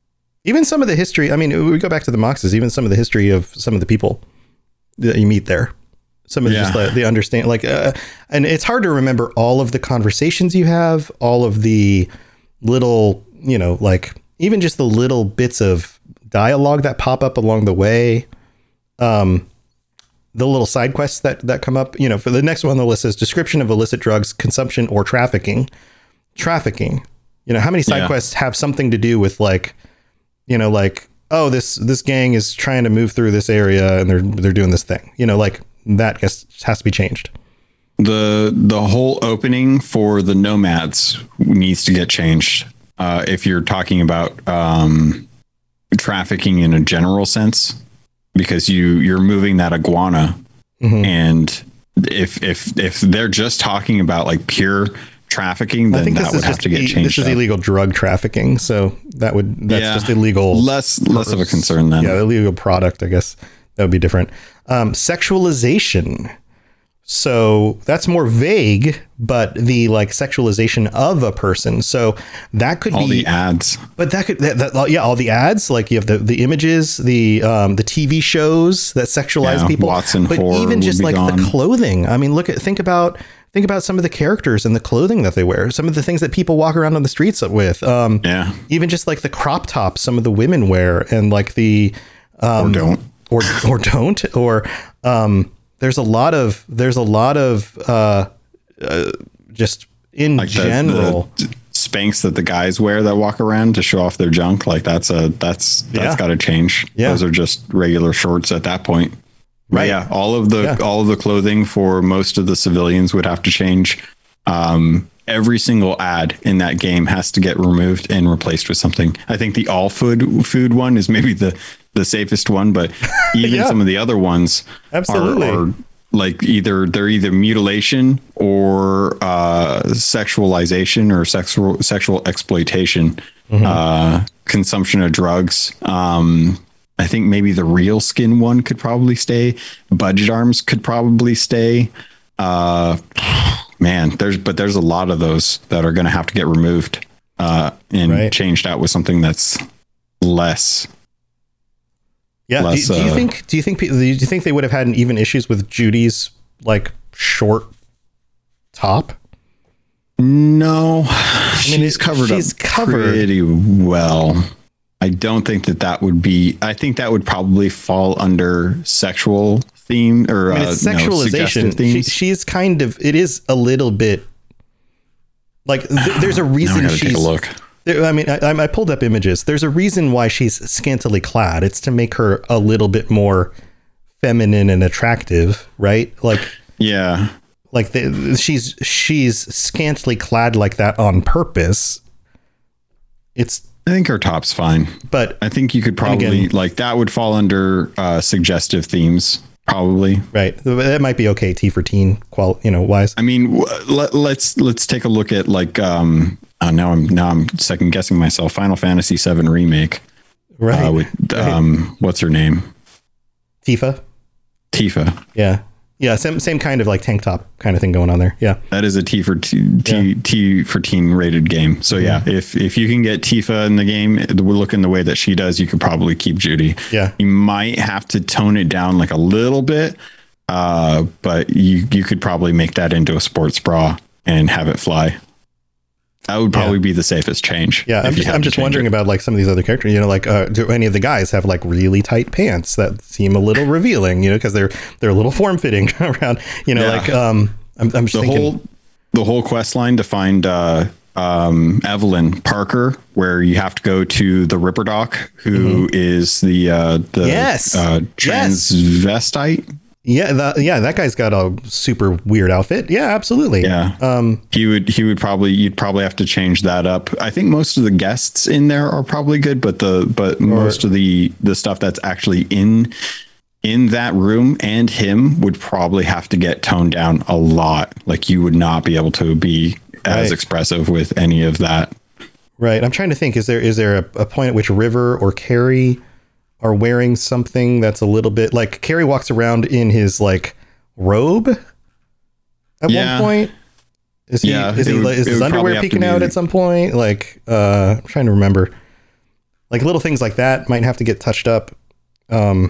Even some of the history, I mean, we go back to the Moxes, even some of the history of some of the people that you meet there. Some of the, Yeah. just the, the understand, like, uh, and it's hard to remember all of the conversations you have, all of the little, you know, like even just the little bits of dialogue that pop up along the way. Um, the little side quests that, that come up, you know, for the next one on the list is description of illicit drugs, consumption or trafficking, trafficking. You know, how many side Yeah. quests have something to do with like, you know, like, oh, this, this gang is trying to move through this area and they're, they're doing this thing, you know, like that gets, has to be changed. The the whole opening for the nomads needs to get changed. Uh, if you're talking about um, trafficking in a general sense, because you you're moving that iguana, Mhm. and if if if they're just talking about like pure trafficking, I then think that this would is have just to get e- changed. this is up. illegal drug trafficking, so that would that's Yeah. just illegal. Less less of a concern then. Yeah, illegal product. I guess that would be different. Um, sexualization. So that's more vague, but the like sexualization of a person. So that could All be, the ads. but that could, that, that, yeah, all the ads, like you have the, the images, the, um, the T V shows that sexualize Yeah, people, Watson but Whore even would just be like gone. the clothing. I mean, look at, think about, think about some of the characters and the clothing that they wear, some of the things that people walk around on the streets with, um, Yeah. even just like the crop tops some of the women wear and like the, um, Or don't. or or don't or um there's a lot of there's a lot of uh, uh just in Like the- general the, Spanx that the guys wear that walk around to show off their junk, like that's a that's that's Yeah. got to change. Yeah. Those are just regular shorts at that point. But Right. yeah, all of the Yeah. all of the clothing for most of the civilians would have to change. Um, every single ad in that game has to get removed and replaced with something. I think the all food food one is maybe the the safest one, but even Yeah. some of the other ones Absolutely. are, are like either they're either mutilation or uh, sexualization or sexual sexual exploitation, uh, consumption of drugs. Um, I think maybe the real skin one could probably stay. Budget arms could probably stay. Uh, man, there's but there's a lot of those that are going to have to get removed uh, and Right. changed out with something that's less. yeah do, less, do you uh, think do you think pe- do you think they would have had an even issues with Judy's like short top? No, mean, she's it- covered she's up covered. pretty well. I don't think that that would be. I think that would probably fall under sexual theme or I mean, uh, it's no, sexualization. suggestive she, themes. she's kind of it is a little bit like th- there's a Now I reason gotta she's take a look. There- I mean, I, I pulled up images. There's a reason why she's scantily clad. It's to make her a little bit more feminine and attractive, right? Like, Yeah, like the, she's she's scantily clad like that on purpose. It's, I think her top's fine. but I think you could probably again- like that would fall under uh, suggestive themes, probably. right, that might be okay. T for teen, qual, you know, wise. I mean, w- let, let's let's take a look at like um. Uh, now I'm now I'm second guessing myself. Final Fantasy seven remake. Right, Uh, with um, what's her name? Tifa. Tifa. Yeah, yeah, same same kind of like tank top kind of thing going on there. Yeah, That is a T for T, T, Yeah. T for teen rated game. So yeah, if if you can get Tifa in the game, looking the way that she does, you could probably keep Judy. Yeah. You might have to tone it down like a little bit, uh, but you you could probably make that into a sports bra and have it fly. That would probably Yeah. be the safest change. yeah. I'm if you just had I'm to just change wondering it. about like some of these other characters. You know, like uh, do any of the guys have like really tight pants that seem a little revealing? You know, because they're they're a little form fitting around. You know, Yeah. like um, I'm I'm just the thinking. whole the whole quest line to find uh um Evelyn Parker, where you have to go to the Ripper Doc, who is the uh the Yes. uh Yes. transvestite. Yeah, that, yeah, that guy's got a super weird outfit. Yeah, absolutely. Yeah. Um, He would he would probably you'd probably have to change that up. I think most of the guests in there are probably good, but the but most of the the stuff that's actually in in that room and him would probably have to get toned down a lot. Like you would not be able to be as Right. expressive with any of that. right. I'm trying to think. Is there is there a, a point at which River or Carrie are wearing something that's a little bit like Carrie walks around in his like robe at Yeah. one point? Is he Yeah, is it he would- like, is it his would probably underwear have to peeking out be- at some point? Like uh, I'm trying to remember. Like little things like that might have to get touched up. Um,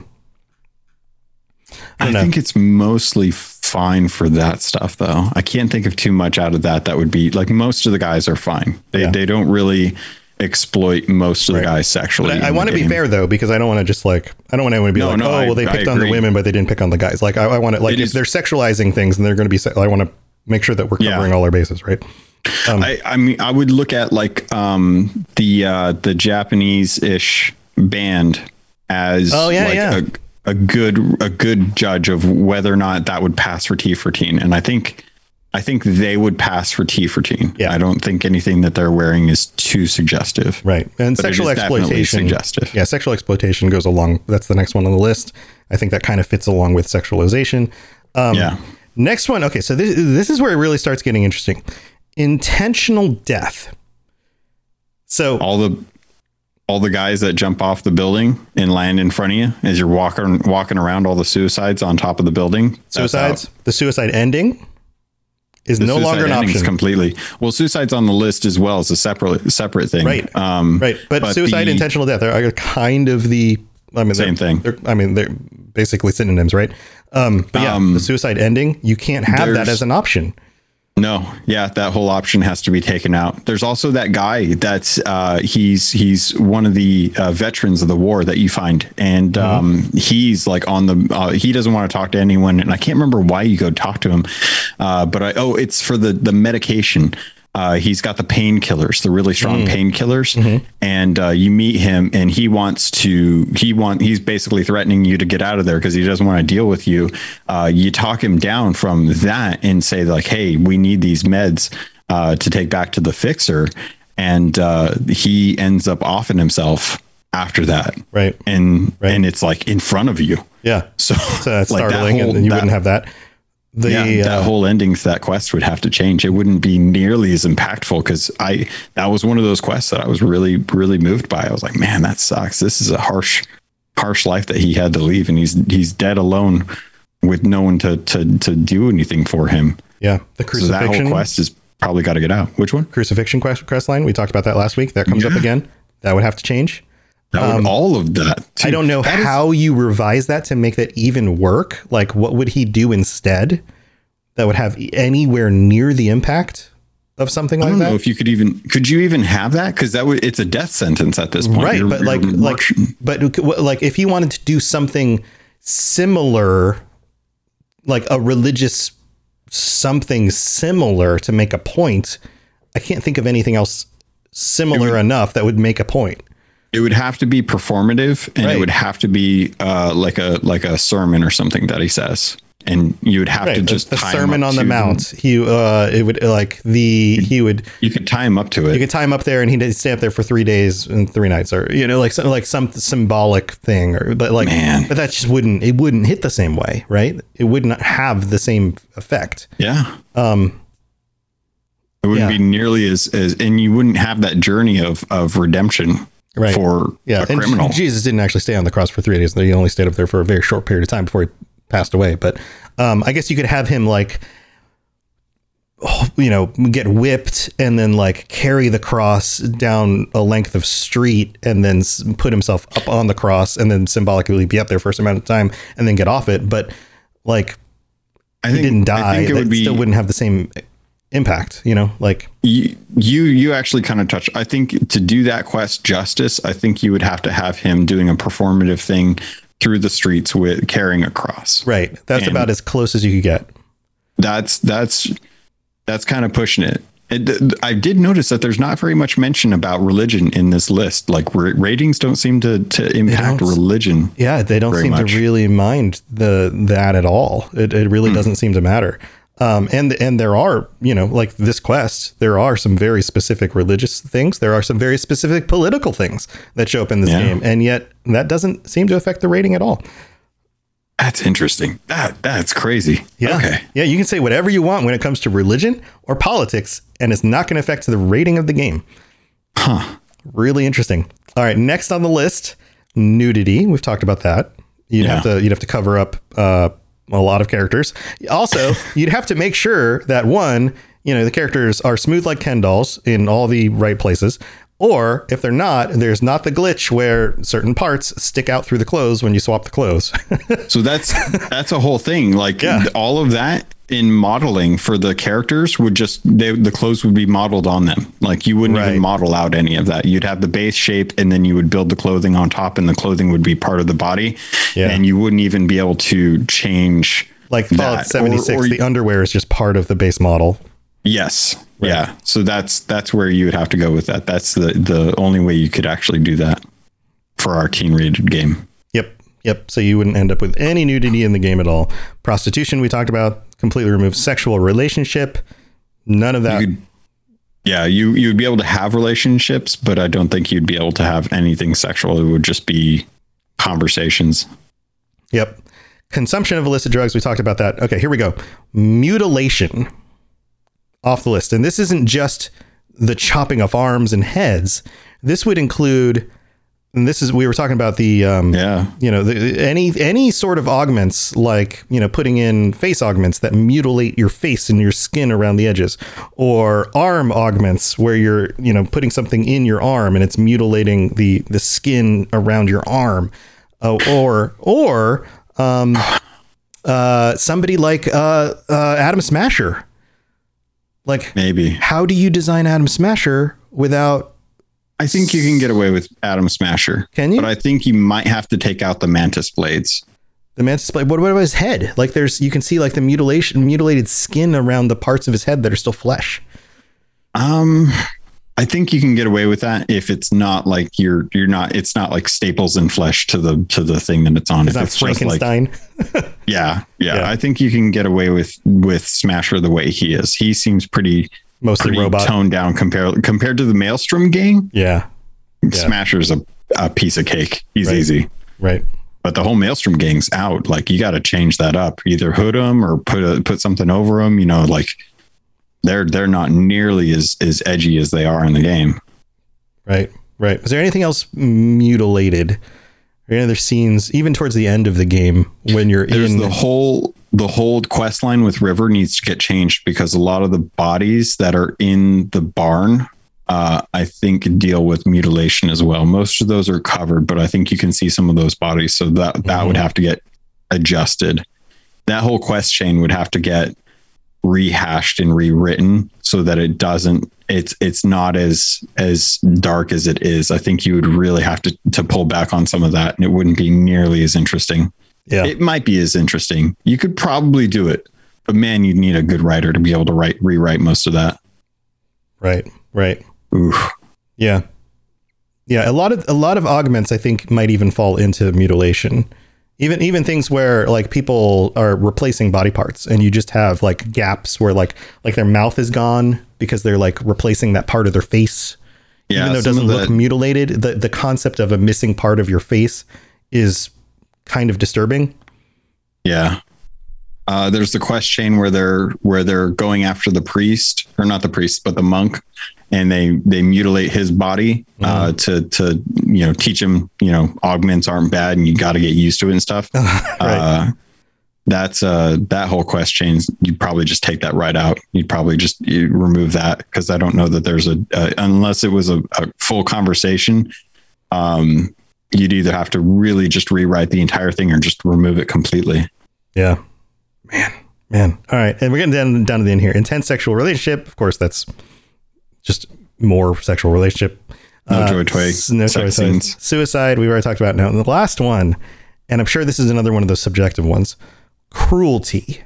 I, I think it's mostly fine for that stuff, though. I can't think of too much out of that. That would be like most of the guys are fine. They Yeah. they don't really exploit most of the Right. guys sexually. But I, I in the want to be game. fair though, because I don't want to just like I don't want anyone to be No, like, no, oh, I- well, they I picked on the agree. women, but they didn't pick on the guys. Like I, I want to like It if is- they're sexualizing things, then they're going to be. Se- I want to make sure that we're Yeah. covering all our bases, right? Um, I, I mean, I would look at like um, the uh, the Japanese-ish band as Oh, yeah, like yeah. A, a good a good judge of whether or not that would pass for T fourteen, and I think I think they would pass for T fourteen. Yeah. I don't think anything that they're wearing is too suggestive. Right. And But it sexual is definitely exploitation. suggestive. Yeah, sexual exploitation goes along. That's the next one on the list. I think that kind of fits along with sexualization. Um, Yeah. Next one. Okay, so this, this is where it really starts getting interesting. Intentional death. So All the all the guys that jump off the building and land in front of you as you're walking walking around, all the suicides on top of the building. that's suicides, out. the suicide ending is The no suicide longer an ending's option. Completely. Well, suicide's on the list as well as a separate separate thing. Right. Um, Right. But, suicide, the- intentional death are kind of the, I mean, Same they're- thing. They're, I mean, they're basically synonyms, right? Um, but yeah, Um, the suicide ending, you can't have that there's- as an option. No, yeah, that whole option has to be taken out. There's also that guy that's uh, he's he's one of the uh, veterans of the war that you find, and Mm-hmm. um, he's like on the uh, he doesn't want to talk to anyone, and I can't remember why you go talk to him, uh, but I oh it's for the the medication. Uh, he's got the painkillers, the really strong Mm. painkillers, Mm-hmm. and uh, you meet him, and he wants to. He want. He's basically threatening you to get out of there because he doesn't want to deal with you. Uh, you talk him down from that and say like, "Hey, we need these meds uh, to take back to the fixer," and uh, he ends up offing himself after that, Right. And Right. and it's like in front of you. Yeah. So, So that's like, that startling, whole- and you that- wouldn't have that. The yeah, that uh, whole ending to that quest would have to change. It wouldn't be nearly as impactful because I that was one of those quests that I was really really moved by. I was like, man, that sucks. This is a harsh harsh life that he had to leave, and he's he's dead alone with no one to to to do anything for him. yeah, the So that crucifixion whole quest is probably got to get out. Which one? crucifixion quest, quest line. We talked about that last week. That comes up Yeah. again. That would have to change. That would, all of that. too. Um, I don't know That is- how you revise that to make that even work. Like, what would he do instead that would have anywhere near the impact of something I like don't that? know if you could even could you even have that because that would it's a death sentence at this point. Right, You're- but you're like, like, marching- but like, if he wanted to do something similar, like a religious something similar to make a point, I can't think of anything else similar enough that would make a point. it would have to be performative, and Right. it would have to be uh, like a like a sermon or something that he says, and you would have Right, to the- just the tie him Sermon up on the to- Mount. He, uh, it would like the he would. You could tie him up to it. You could tie him up there, and he'd stay up there for three days and three nights, or you know, like some like some symbolic thing, or but like, Man. but that just wouldn't it wouldn't hit the same way, right? It would not have the same effect. yeah. Um, It wouldn't yeah. be nearly as, as and you wouldn't have that journey of of redemption Right. for yeah, a and criminal. Jesus didn't actually stay on the cross for three days. He only stayed up there for a very short period of time before he passed away. But um, I guess you could have him like, oh, you know, get whipped and then like carry the cross down a length of street and then s- put himself up on the cross and then symbolically be up there for some amount of time and then get off it. But like, I he think didn't die. I think it That would be still wouldn't have the same impact, you know, like. you you you actually kind of touch. I think to do that quest justice, I think you would have to have him doing a performative thing through the streets with carrying a cross. Right. That's And- about as close as you could get. That's that's that's kind of pushing it. It, I did notice that there's not very much mention about religion in this list. Like ra- ratings don't seem to to impact don't. religion. Yeah, they don't very seem much. to really mind the that at all. It it really Hmm. doesn't seem to matter. Um, and and there are, you know, like this quest, there are some very specific religious things. There are some very specific political things that show up in this Yeah. game, and yet that doesn't seem to affect the rating at all. That's interesting. That that's crazy. Yeah, Okay. yeah, you can say whatever you want when it comes to religion or politics, and it's not going to affect the rating of the game. Huh. Really interesting. All right, next on the list, nudity. We've talked about that. You'd Yeah. have to you'd have to cover up uh, a lot of characters. Also, you'd have to make sure that one, you know, the characters are smooth like Ken dolls in all the right places. Or if they're not, there's not the glitch where certain parts stick out through the clothes when you swap the clothes. So that's that's a whole thing. Like Yeah. all of that in modeling for the characters would just they, the clothes would be modeled on them. Like you wouldn't Right. even model out any of that. You'd have the base shape and then you would build the clothing on top, and the clothing would be part of the body. Yeah. And you wouldn't even be able to change Like Fallout that. seventy-six, Or- or- the underwear is just part of the base model. Yes. Yeah. So that's that's where you would have to go with that. That's the the only way you could actually do that for our teen rated game. Yep. Yep. So you wouldn't end up with any nudity in the game at all. Prostitution, we talked about, completely removed. Sexual relationship, none of that. You could, yeah, you you would be able to have relationships, but I don't think you'd be able to have anything sexual. It would just be conversations. Yep. Consumption of illicit drugs, we talked about that. Okay, here we go. Mutilation, off the list. And this isn't just the chopping off arms and heads. This would include, and this is, we were talking about the, um, Yeah. you know, the, any, any sort of augments, like, you know, putting in face augments that mutilate your face and your skin around the edges, or arm augments where you're, you know, putting something in your arm and it's mutilating the, the skin around your arm. Uh, or, or, um, uh, somebody like, uh, uh, Atom Smasher. Like, Maybe. how do you design Atom Smasher without? I think you can get away with Atom Smasher. Can you? But I think you might have to take out the Mantis blades. The mantis blade? What, what about his head? Like, there's, you can see like the mutilation, mutilated skin around the parts of his head that are still flesh. Um, I think you can get away with that if it's not like you're you're not. It's not like staples and flesh to the to the thing that it's on. It's If not just like- Frankenstein. yeah, yeah, Yeah. I think you can get away with with Smasher the way he is. He seems pretty Mostly pretty robot. toned down compared compared to the Maelstrom gang. Yeah. Yeah. Smasher's a, a piece of cake. He's Right. easy. Right. But the whole Maelstrom gang's out. Like you got to change that up. Either hood them or put a, put something over them. You know, like they're they're not nearly as as edgy as they are in the game. Right. Right. Was there anything else mutilated? Or any other scenes, even towards the end of the game when you're There's in the whole the whole quest line with River needs to get changed because a lot of the bodies that are in the barn, uh, I think, deal with mutilation as well. Most of those are covered, but I think you can see some of those bodies. So that that would have to get adjusted. That whole quest chain would have to get rehashed and rewritten so that it doesn't. It's it's not as as dark as it is. I think you would really have to to pull back on some of that, and it wouldn't be nearly as interesting. yeah. It might be as interesting. You could probably do it, but man, you'd need a good writer to be able to write rewrite most of that. Right. Right. Oof. Yeah. Yeah. A lot of, a lot of augments, I think, might even fall into mutilation. Even, even things where like people are replacing body parts and you just have like gaps where like, like their mouth is gone because they're like replacing that part of their face. Yeah, Even though it some doesn't of look the- mutilated, the, the concept of a missing part of your face is kind of disturbing. Yeah. Uh, there's the quest chain where they're where they're going after the priest, or not the priest, but the monk, and they they mutilate his body uh, to to you know teach him you know augments aren't bad and you got to get used to it and stuff. uh, that's uh that whole quest chain. You'd probably just take that right out. You'd probably just you remove that because I don't know that there's a uh, unless it was a, a full conversation. Um, you'd either have to really just rewrite the entire thing or just remove it completely. Yeah. Man, man. All right. And we're getting down, down to the end here. Intense sexual relationship. Of course, that's just more sexual relationship. No joy Uh, toy s- no joy sex toys. scenes. Suicide. We already talked about. Now, and the last one, and I'm sure this is another one of those subjective ones. Cruelty.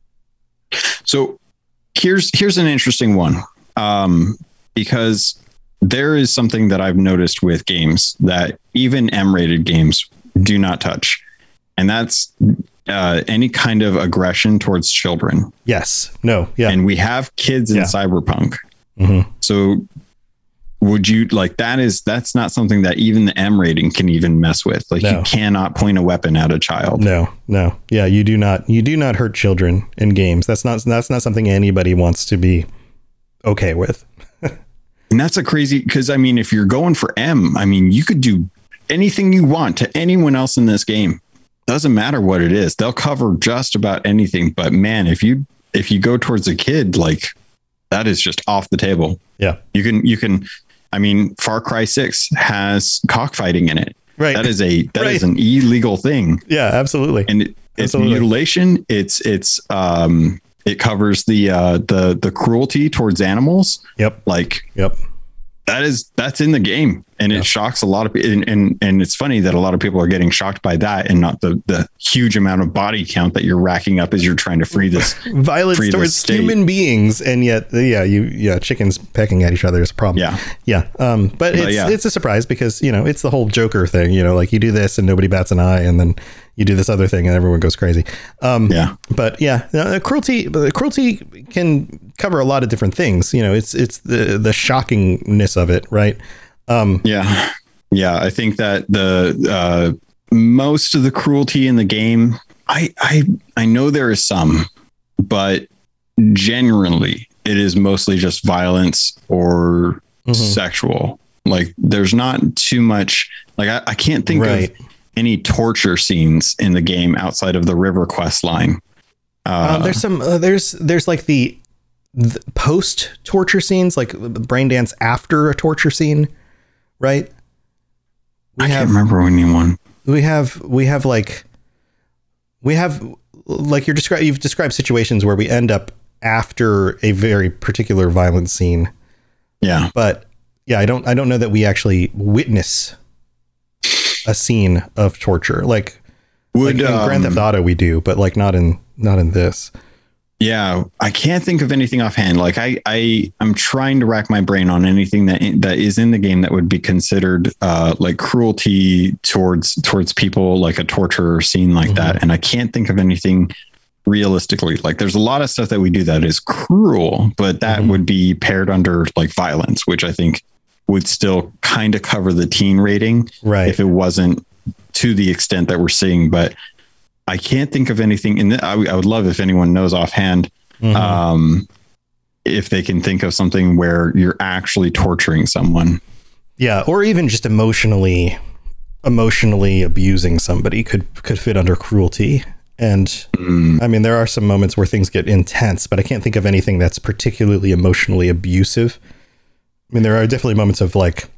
So here's here's an interesting one, um, because there is something that I've noticed with games that even M-rated games do not touch, and that's uh, any kind of aggression towards children. Yes. No. Yeah. And we have kids in Yeah. Cyberpunk, Mhm. so would you like that? Is that's not something that even the M rating can even mess with? Like No. you cannot point a weapon at a child. No. No. Yeah. You do not. You do not hurt children in games. That's not. That's not something anybody wants to be okay with. And that's a crazy, because I mean, if you're going for M, I mean, you could do anything you want to anyone else in this game. Doesn't matter what it is. They'll cover just about anything. But man, if you if you go towards a kid, like that is just off the table. Yeah. You can you can I mean, Far Cry six has cockfighting in it. Right. That is a that Right. is an illegal thing. Yeah, absolutely. And it, it's Absolutely. mutilation. It's it's um it covers the uh the the cruelty towards animals. Yep. Like Yep. that is that's in the game, and it shocks a lot of people. And, and and it's funny that a lot of people are getting shocked by that, and not the the huge amount of body count that you're racking up as you're trying to free this Violence free this towards state. human beings, and yet, yeah, you, yeah, chickens pecking at each other is a problem. Yeah. yeah. Um, but, But it's yeah. it's a surprise because you know it's the whole Joker thing. You know, like you do this and nobody bats an eye, and then you do this other thing and everyone goes crazy. Um, Yeah. But yeah, uh, cruelty uh, cruelty can cover a lot of different things. You know, it's it's the the shockingness of it, right? Um, Yeah. Yeah. I think that the uh, most of the cruelty in the game, I, I, I know there is some, but generally it is mostly just violence or Mhm. sexual. Like there's not too much, like I, I can't think Right. of any torture scenes in the game outside of the river quest line. Uh, um, there's some uh, there's there's like the, the post torture scenes, like brain dance after a torture scene, right? We I can't remember anyone. we have we have like we have like you're describing you've described situations where we end up after a very particular violent scene, Yeah. but yeah, I don't I don't know that we actually witness a scene of torture like, Would like in Grand um, Theft Auto we do, but like not in not in this. Yeah, I can't think of anything offhand. Like I, I, I'm trying to rack my brain on anything that that is in the game that would be considered uh, like cruelty towards towards people, like a torture scene like that. And I can't think of anything realistically. Like there's a lot of stuff that we do that is cruel, but that Mhm. would be paired under like violence, which I think would still kind of cover the teen rating, Right. if it wasn't to the extent that we're seeing. But I can't think of anything. And I, I would love if anyone knows offhand, Mhm. um, if they can think of something where you're actually torturing someone. Yeah, or even just emotionally emotionally abusing somebody could could fit under cruelty. And Mm, I mean, there are some moments where things get intense, but I can't think of anything that's particularly emotionally abusive. I mean, there are definitely moments of like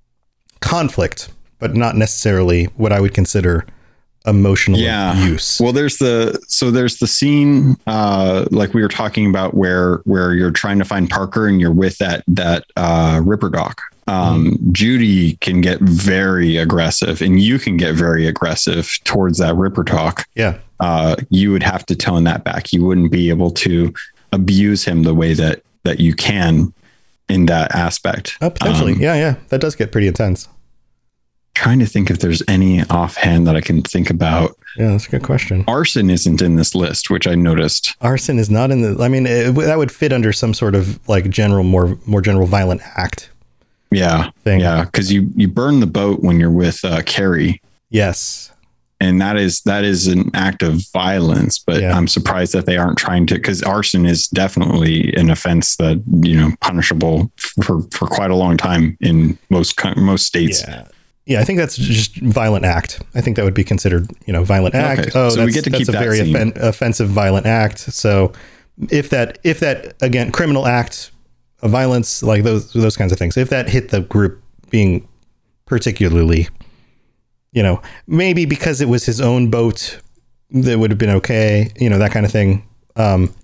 conflict, but not necessarily what I would consider emotional yeah. abuse. Well, there's the so there's the scene uh, like we were talking about where where you're trying to find Parker and you're with that that uh, Ripper Doc. Um, Judy can get very aggressive, and you can get very aggressive towards that Ripper Doc. Yeah. Uh, you would have to tone that back. You wouldn't be able to abuse him the way that that you can in that aspect. Oh, potentially. Um, yeah, yeah. That does get pretty intense. Trying to think if there's any offhand that I can think about. Yeah, that's a good question. Arson isn't in this list, which I noticed. Arson is not in the. I mean, it, that would fit under some sort of like general, more more general violent act. Yeah, Thing. yeah, because you you burn the boat when you're with uh, Carrie, Yes. and that is that is an act of violence. But Yeah. I'm surprised that they aren't trying to, because arson is definitely an offense that, you know, punishable for for quite a long time in most co- most states. Yeah. Yeah, I think that's just violent act. I think that would be considered, you know, violent act. Okay, Oh, so that's, we get to that's keep a that very scene. offen- offensive violent act. So if that, if that again, criminal act of violence, like those those kinds of things, if that hit the group being particularly, you know, maybe because it was his own boat, that would have been okay. You know, that kind of thing. Um,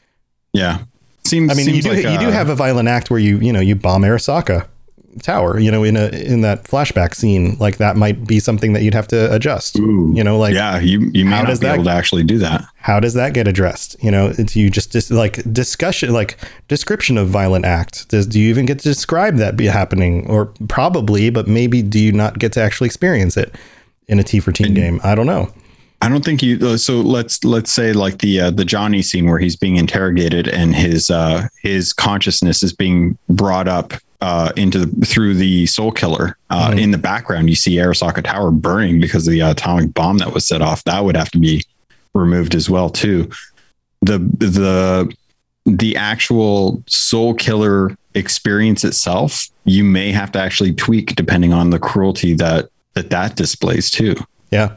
Yeah, seems. I mean, seems you do like, you do uh, have a violent act where you you know you bomb Arasaka Tower, you know, in a in that flashback scene. Like that might be something that you'd have to adjust. Ooh, you know, like yeah, you you may how not does be that- able to actually do that. how does that get addressed? You know, it's you just just like discussion, like description of violent act. Does do you even get to describe that be happening, or probably, but maybe do you not get to actually experience it in a T for teen game? I don't know. I don't think you. So let's let's say like the uh, the Johnny scene where he's being interrogated and his uh, his consciousness is being brought up uh, into the, through the Soul Killer. Uh, Mhm. In the background, you see Arasaka Tower burning because of the atomic bomb that was set off. That would have to be removed as well too. The the the actual Soul Killer experience itself, you may have to actually tweak depending on the cruelty that that that displays too. Yeah.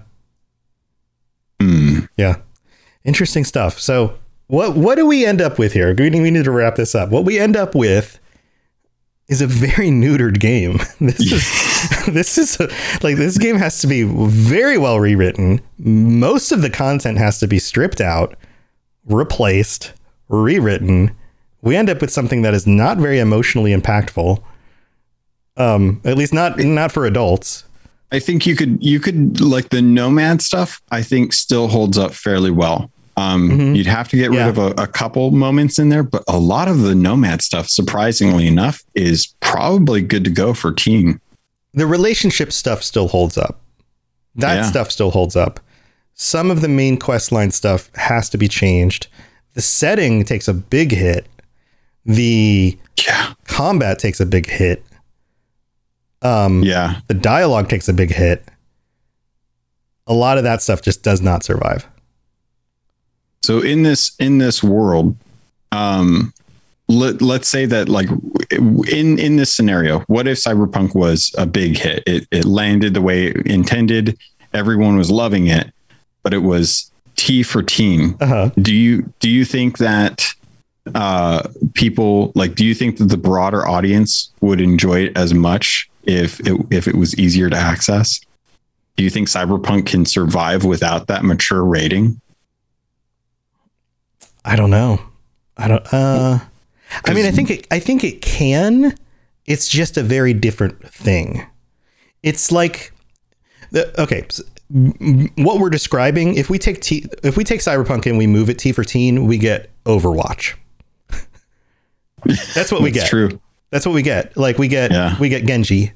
Hmm. Yeah. Interesting stuff. So what what do we end up with here? We need, we need to wrap this up. What we end up with is a very neutered game. This is this is a, like this game has to be very well rewritten. Most of the content has to be stripped out, replaced, rewritten. We end up with something that is not very emotionally impactful. Um, at least not not for adults. I think you could you could like the Nomad stuff. I think still holds up fairly well. Um, mm-hmm. You'd have to get rid yeah. of a, a couple moments in there, but a lot of the Nomad stuff, surprisingly enough, is probably good to go for teen. The relationship stuff still holds up. That yeah. stuff still holds up. Some of the main questline stuff has to be changed. The setting takes a big hit. The yeah. combat takes a big hit. Um, yeah. The dialogue takes a big hit. A lot of that stuff just does not survive. So in this in this world, um, let, let's say that like in in this scenario, what if Cyberpunk was a big hit? It it landed the way it intended. Everyone was loving it, but it was T for teen. Uh-huh. Do you do you think that uh, people like? Do you think that the broader audience would enjoy it as much if it if it was easier to access? Do you think Cyberpunk can survive without that mature rating? I don't know. I don't, uh, I mean, I think it, I think it can, it's just a very different thing. It's like the, okay. What we're describing, if we take T, if we take Cyberpunk and we move it T for teen, we get Overwatch. That's what we That's get. True. That's what we get. Like we get, yeah. we get Genji,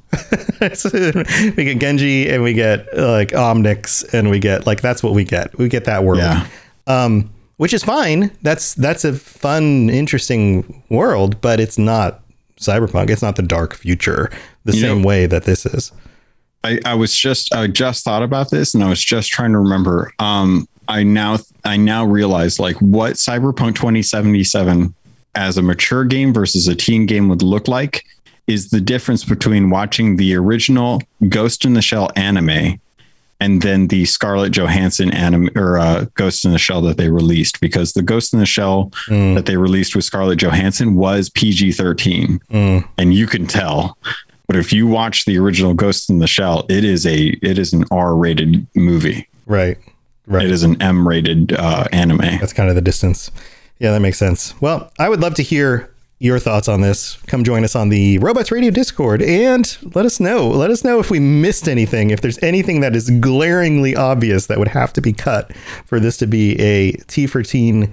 we get Genji and we get like Omnix and we get like, that's what we get. We get that world. Yeah. Um, Which is fine. That's that's a fun, interesting world, but it's not Cyberpunk. It's not the dark future the you same know, way that this is. I, I was just I just thought about this, and I was just trying to remember. Um, I now I now realize like what Cyberpunk twenty seventy-seven as a mature game versus a teen game would look like is the difference between watching the original Ghost in the Shell anime and then the Scarlett Johansson anime or uh, Ghost in the Shell that they released, because the Ghost in the Shell mm. that they released with Scarlett Johansson was P G thirteen, mm. and you can tell. But if you watch the original Ghost in the Shell, it is a it is an R-rated movie. Right, right. It is an M-rated uh, anime. That's kind of the distance. Yeah, that makes sense. Well, I would love to hear your thoughts on this. Come join us on the Robots Radio Discord and let us know. Let us know if we missed anything, if there's anything that is glaringly obvious that would have to be cut for this to be a T for teen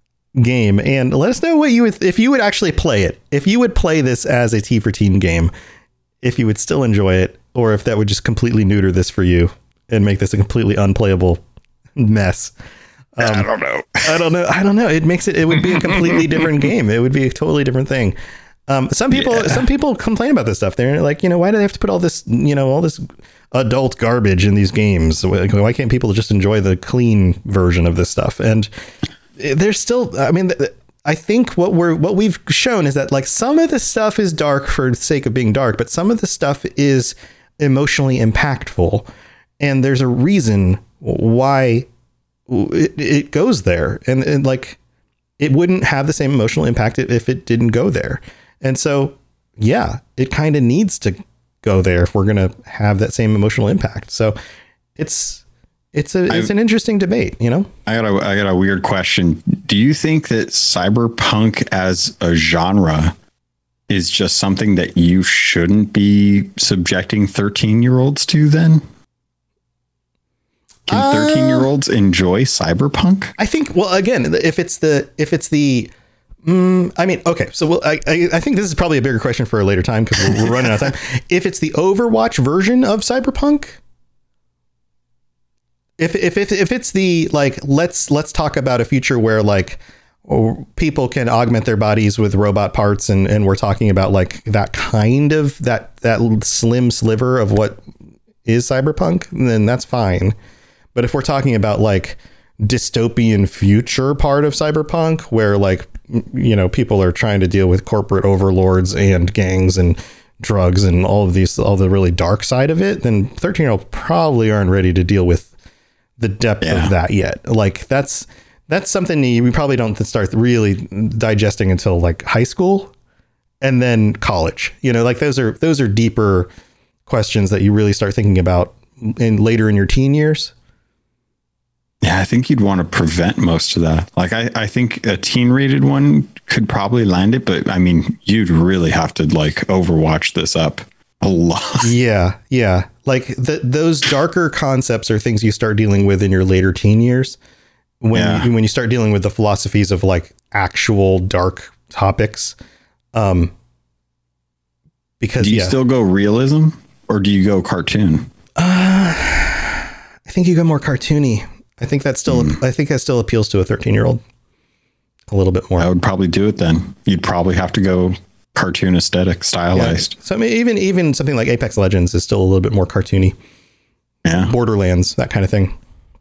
game. And let us know what you would, if you would actually play it, if you would play this as a T for teen game, if you would still enjoy it, or if that would just completely neuter this for you and make this a completely unplayable mess. Um, I don't know. I don't know. I don't know. It makes it, it would be a completely different game. It would be a totally different thing. Um, some people, yeah. some people complain about this stuff. They're like, you know, why do they have to put all this, you know, all this adult garbage in these games? Why can't people just enjoy the clean version of this stuff? And there's still, I mean, I think what we're, what we've shown is that like some of the stuff is dark for the sake of being dark, but some of the stuff is emotionally impactful. And there's a reason why It, it goes there, and, and like it wouldn't have the same emotional impact if it didn't go there. And so, yeah, it kind of needs to go there if we're going to have that same emotional impact. So it's it's a it's I've, an interesting debate, you know. I got a I got a weird question. Do you think that cyberpunk as a genre is just something that you shouldn't be subjecting thirteen year olds to then? Can thirteen year olds enjoy cyberpunk? I think, well, again, if it's the, if it's the, mm, I mean, okay. So we'll, I, I, I think this is probably a bigger question for a later time because we're, we're running out of time. If it's the Overwatch version of cyberpunk, if, if, if, if it's the, like, let's, let's talk about a future where like people can augment their bodies with robot parts. And, and we're talking about like that kind of that, that slim sliver of what is cyberpunk, then that's fine. But if we're talking about like dystopian future part of cyberpunk where like, you know, people are trying to deal with corporate overlords and gangs and drugs and all of these, all the really dark side of it, then thirteen year olds probably aren't ready to deal with the depth yeah. of that yet. Like that's, that's something we probably don't start really digesting until like high school. and then college. You know, like those are those are deeper questions that you really start thinking about in later in your teen years. Yeah, I think you'd want to prevent most of that. Like, I, I think a teen rated one could probably land it, but I mean, you'd really have to like overwatch this up a lot. Yeah, yeah. Like the, those darker concepts are things you start dealing with in your later teen years. When Yeah. you, when you start dealing with the philosophies of like actual dark topics. Um, because Do you yeah. still go realism or do you go cartoon? Uh, I think you go more cartoony. I think that still, mm. I think that still appeals to a thirteen year old a little bit more. I would probably do it then. You'd probably have to go cartoon aesthetic, stylized. Yeah. So I mean, even, even something like Apex Legends is still a little bit more cartoony. Yeah. Borderlands, that kind of thing.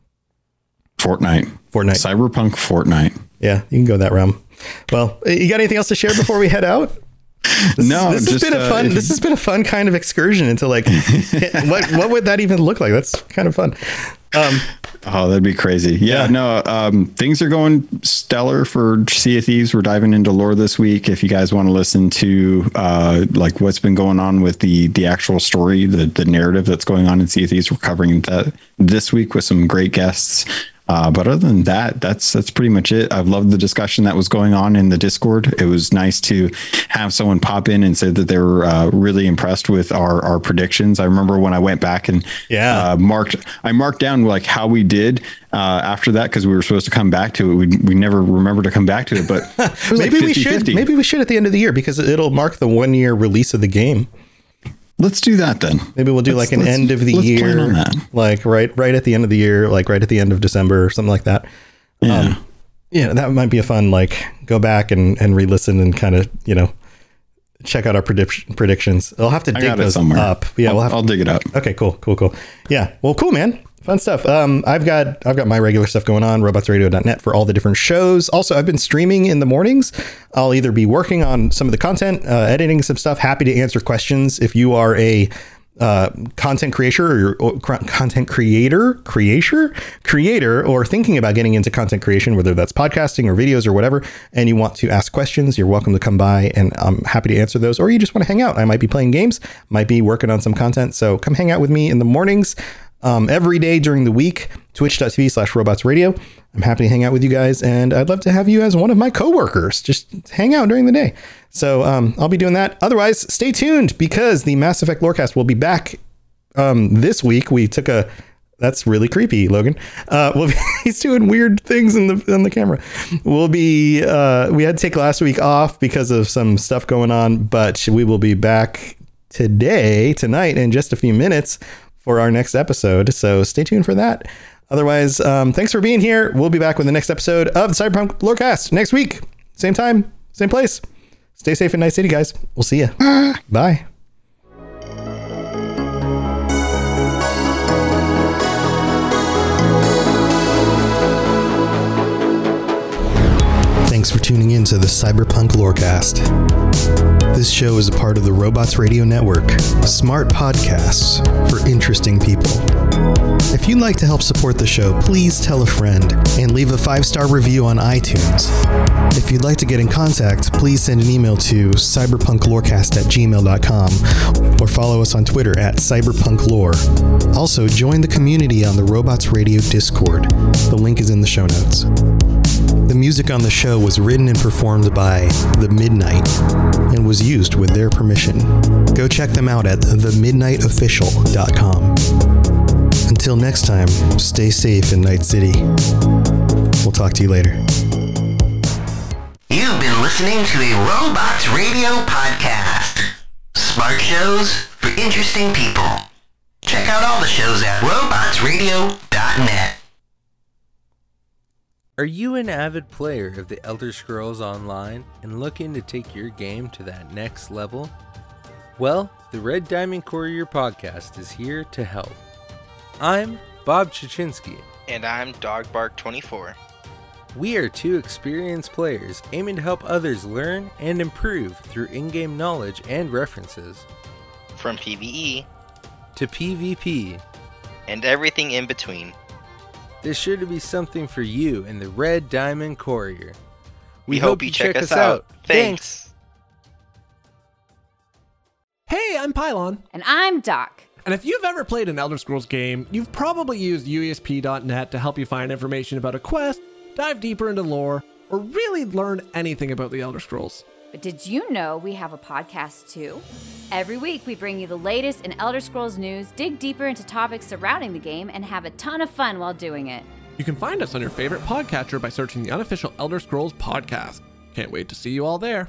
Fortnite. Fortnite. Cyberpunk Fortnite. Yeah, you can go that realm. Well, you got anything else to share before we head out? This, no, this just, has been a fun. Uh, this has been a fun kind of excursion into like, what what would that even look like? That's kind of fun. Um, oh, that'd be crazy. Yeah, yeah. no, um, things are going stellar for Sea of Thieves. We're diving into lore this week. If you guys want to listen to uh, like what's been going on with the the actual story, the the narrative that's going on in Sea of Thieves, we're covering that this week with some great guests. Uh, but other than that, that's that's pretty much it. I've loved the discussion that was going on in the Discord. It was nice to have someone pop in and say that they were uh, really impressed with our, our predictions. I remember when I went back and yeah. uh, marked, I marked down like how we did uh, after that because we were supposed to come back to it. We we never remember to come back to it, but it maybe like we should. Maybe we should at the end of the year because it'll mark the one year release of the game. Let's do that then. Maybe we'll do let's, like an end of the year, like right, right at the end of the year, like right at the end of December or something like that. Yeah. Um, yeah, that might be a fun, like go back and, and re-listen and kind of, you know, check out our prediction predictions. I'll have to dig those somewhere. up. Yeah, I'll, we'll have I'll to, dig it up. Okay, cool, cool, cool. Yeah. Well, cool, man. Fun stuff. Um, I've got I've got my regular stuff going on, robots radio dot net for all the different shows. Also, I've been streaming in the mornings. I'll either be working on some of the content, uh, editing some stuff. Happy to answer questions if you are a uh, content creator or, or content creator, creator, creator, or thinking about getting into content creation, whether that's podcasting or videos or whatever, and you want to ask questions, you're welcome to come by and I'm happy to answer those. Or you just want to hang out. I might be playing games, might be working on some content. So come hang out with me in the mornings. Um, every day during the week, twitch dot t v slash robots radio. I'm happy to hang out with you guys, and I'd love to have you as one of my coworkers. Just hang out during the day. So um, I'll be doing that. Otherwise, stay tuned because the Mass Effect Lorecast will be back um, this week. We took a that's really creepy, Logan. Uh, we'll be, he's doing weird things in the on the camera. We'll be uh, we had to take last week off because of some stuff going on, but we will be back today, tonight, in just a few minutes for our next episode. So stay tuned for that. Otherwise, um, thanks for being here. We'll be back with the next episode of the Cyberpunk Lorecast next week. Same time, same place. Stay safe in Night City, guys. We'll see you. Bye. Thanks for tuning in to the Cyberpunk Lorecast. This show is a part of the Robots Radio Network, smart podcasts for interesting people. If you'd like to help support the show, please tell a friend and leave a five-star review on iTunes. If you'd like to get in contact, please send an email to cyberpunklorecast at gmail dot com or follow us on Twitter at cyberpunklore. Also, join the community on the Robots Radio Discord. The link is in the show notes. The music on the show was written and performed by The Midnight and was used with their permission. Go check them out at the midnight official dot com. Until next time, stay safe in Night City. We'll talk to you later. You've been listening to a Robots Radio podcast. Smart shows for interesting people. Check out all the shows at robots radio dot net. Are you an avid player of the Elder Scrolls Online and looking to take your game to that next level? Well, the Red Diamond Courier podcast is here to help. I'm Bob Chichinski. And I'm Dogbark twenty-four. We are two experienced players aiming to help others learn and improve through in-game knowledge and references. From PvE to PvP and everything in between. There's sure to be something for you in the Red Diamond Courier. We, we hope, hope you check, check us out. out. Thanks. Thanks. Hey, I'm Pylon. And I'm Doc. And if you've ever played an Elder Scrolls game, you've probably used U E S P dot net to help you find information about a quest, dive deeper into lore, or really learn anything about the Elder Scrolls. But did you know we have a podcast too? Every week we bring you the latest in Elder Scrolls news, dig deeper into topics surrounding the game, and have a ton of fun while doing it. You can find us on your favorite podcatcher by searching the unofficial Elder Scrolls podcast. Can't wait to see you all there.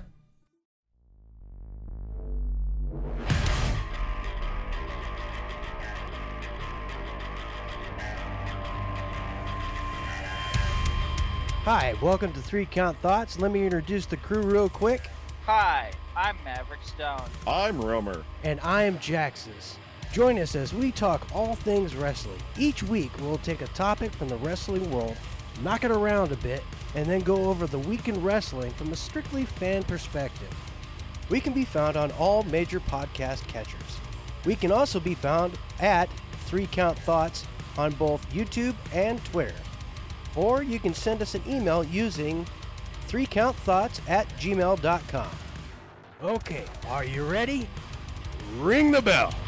Hi, welcome to Three Count Thoughts. Let me introduce the crew real quick. Hi, I'm Maverick Stone. I'm Romer. And I am Jaxus. Join us as we talk all things wrestling. Each week, we'll take a topic from the wrestling world, knock it around a bit, and then go over the week in wrestling from a strictly fan perspective. We can be found on all major podcast catchers. We can also be found at Three Count Thoughts on both YouTube and Twitter. Or you can send us an email using three count thoughts at gmail dot com. Okay, are you ready? Ring the bell.